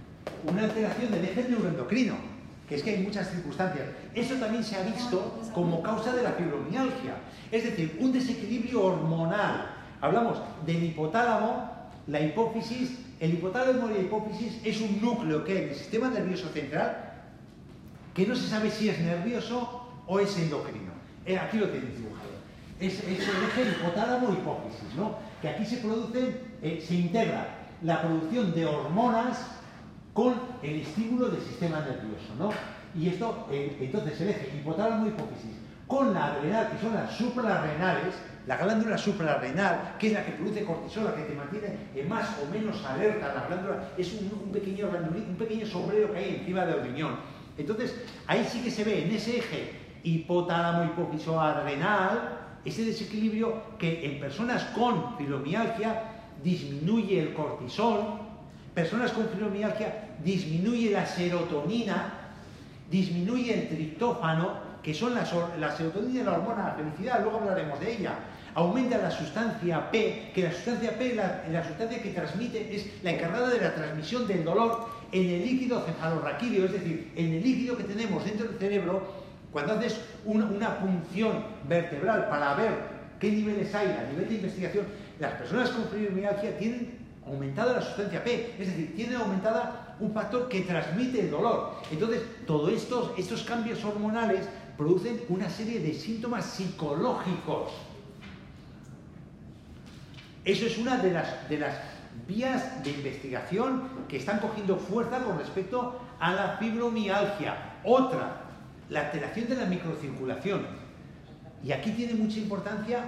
S1: una alteración del eje neuroendocrino, que es que hay muchas circunstancias. Eso también se ha visto como causa de la fibromialgia, es decir, un desequilibrio hormonal. Hablamos del hipotálamo La hipófisis, el hipotálamo y la hipófisis es un núcleo que hay en el sistema nervioso central que no se sabe si es nervioso o es endocrino. Eh, aquí lo tenéis dibujado. Es, es el eje hipotálamo-hipófisis, ¿no? Que aquí se producen, eh, se integra la producción de hormonas con el estímulo del sistema nervioso, ¿no? Y esto, eh, entonces el eje hipotálamo-hipófisis con la adrenal, que son las suprarrenales, la glándula suprarrenal, que es la que produce cortisol, la que te mantiene eh, más o menos alerta, la glándula es un, un, pequeño, un pequeño sombrero que hay encima del riñón. Entonces, ahí sí que se ve en ese eje hipotálamo-hipófiso-adrenal ese desequilibrio que en personas con fibromialgia disminuye el cortisol, personas con fibromialgia disminuye la serotonina, disminuye el triptófano, que son la, la serotonina y la hormona de la felicidad, luego hablaremos de ella. Aumenta la sustancia P, que la sustancia P, la, la sustancia que transmite, es la encargada de la transmisión del dolor en el líquido cefalorraquídeo, es decir, en el líquido que tenemos dentro del cerebro. Cuando haces una, una punción vertebral para ver qué niveles hay a nivel de investigación, las personas con fibromialgia tienen aumentada la sustancia P, es decir, tienen aumentada un factor que transmite el dolor. Entonces, todos estos, estos cambios hormonales producen una serie de síntomas psicológicos. Eso es una de las, de las vías de investigación que están cogiendo fuerza con respecto a la fibromialgia. Otra, la alteración de la microcirculación. Y aquí tiene mucha importancia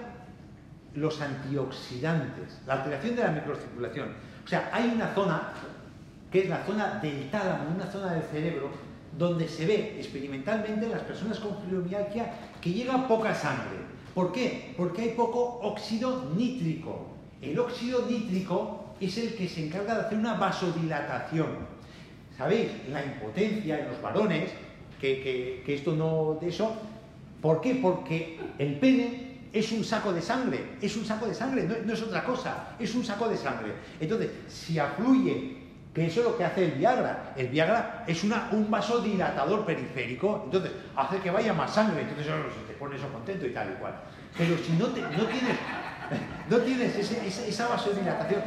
S1: los antioxidantes, la alteración de la microcirculación. O sea, hay una zona, que es la zona del tálamo, una zona del cerebro, donde se ve experimentalmente en las personas con fibromialgia que llega poca sangre. ¿Por qué? Porque hay poco óxido nítrico. El óxido nítrico es el que se encarga de hacer una vasodilatación. ¿Sabéis? La impotencia en los varones, que, que, que esto no de eso. ¿Por qué? Porque el pene es un saco de sangre, es un saco de sangre, no, no es otra cosa, es un saco de sangre. Entonces, si afluye, que eso es lo que hace el Viagra, el Viagra es una, un vasodilatador periférico, entonces hace que vaya más sangre, entonces oh, te pones eso contento y tal y cual. Pero si no, te, no tienes, no tienes ese, esa, esa vasodilatación,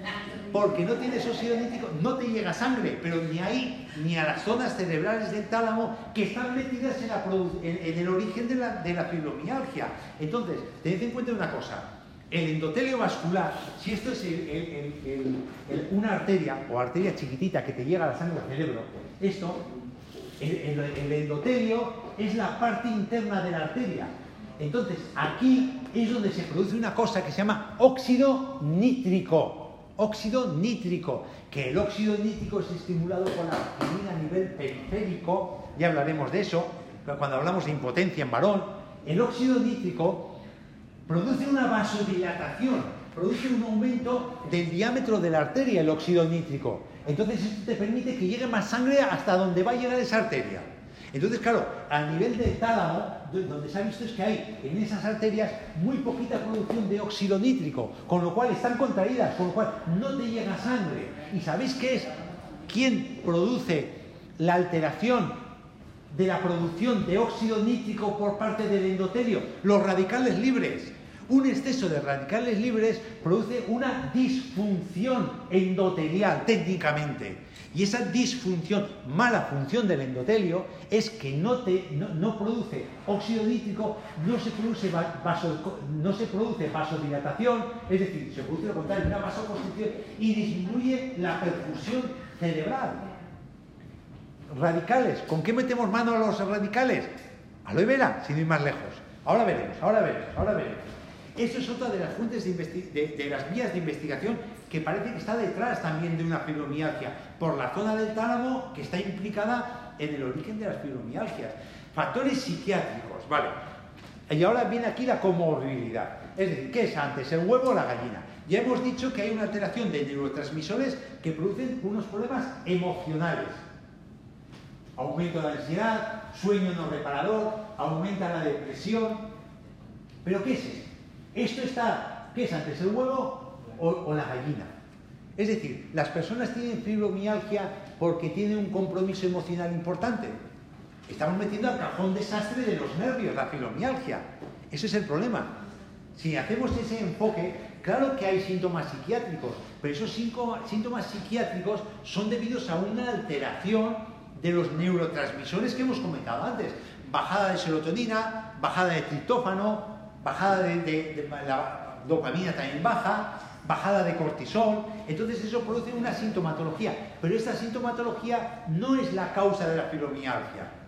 S1: porque no tienes óxido nítrico, no te llega sangre, pero ni ahí, ni a las zonas cerebrales del tálamo que están metidas en, la en, en el origen de la, de la fibromialgia. Entonces, tened en cuenta una cosa, el endotelio vascular, si esto es el, el, el, el, el, una arteria o arteria chiquitita que te llega a la sangre al cerebro, esto, el, el, el endotelio es la parte interna de la arteria. Entonces, aquí es donde se produce una cosa que se llama óxido nítrico. Óxido nítrico, que el óxido nítrico es estimulado por la aspirina a nivel periférico, ya hablaremos de eso, cuando hablamos de impotencia en varón. El óxido nítrico produce una vasodilatación, produce un aumento del diámetro de la arteria, el óxido nítrico. Entonces esto te permite que llegue más sangre hasta donde va a llegar esa arteria. Entonces, claro, a nivel del tálamo, donde se ha visto es que hay en esas arterias muy poquita producción de óxido nítrico, con lo cual están contraídas, con lo cual no te llega sangre. ¿Y sabéis qué es? ¿Quién produce la alteración de la producción de óxido nítrico por parte del endotelio? Los radicales libres. Un exceso de radicales libres produce una disfunción endotelial, técnicamente. Y esa disfunción, mala función del endotelio, es que no, te, no, no produce óxido nítrico, no se produce, vaso, no se produce vasodilatación, es decir, se produce lo contrario, una vasoconstricción, y disminuye la perfusión cerebral. Radicales, ¿con qué metemos mano a los radicales? Aloe vera, sin ir más lejos. Ahora veremos, ahora veremos, ahora veremos. Eso es otra de las fuentes de, de, de las vías de investigación que parece que está detrás también de una fibromialgia, por la zona del tálamo que está implicada en el origen de las fibromialgias. Factores psiquiátricos, vale. Y ahora viene aquí la comorbilidad. Es decir, ¿qué es antes, el huevo o la gallina? Ya hemos dicho que hay una alteración de neurotransmisores que producen unos problemas emocionales. Aumento de la ansiedad, sueño no reparador, aumenta la depresión. ¿Pero qué es esto? Esto está, ¿qué es antes, el huevo o, o la gallina? Es decir, las personas tienen fibromialgia porque tienen un compromiso emocional importante. Estamos metiendo al cajón desastre de los nervios, la fibromialgia. Ese es el problema. Si hacemos ese enfoque, Claro que hay síntomas psiquiátricos, pero esos síntomas psiquiátricos son debidos a una alteración de los neurotransmisores que hemos comentado antes. Bajada de serotonina, bajada de triptófano, bajada de, de, de la dopamina también baja, bajada de cortisol. Entonces eso produce una sintomatología, pero esta sintomatología no es la causa de la fibromialgia.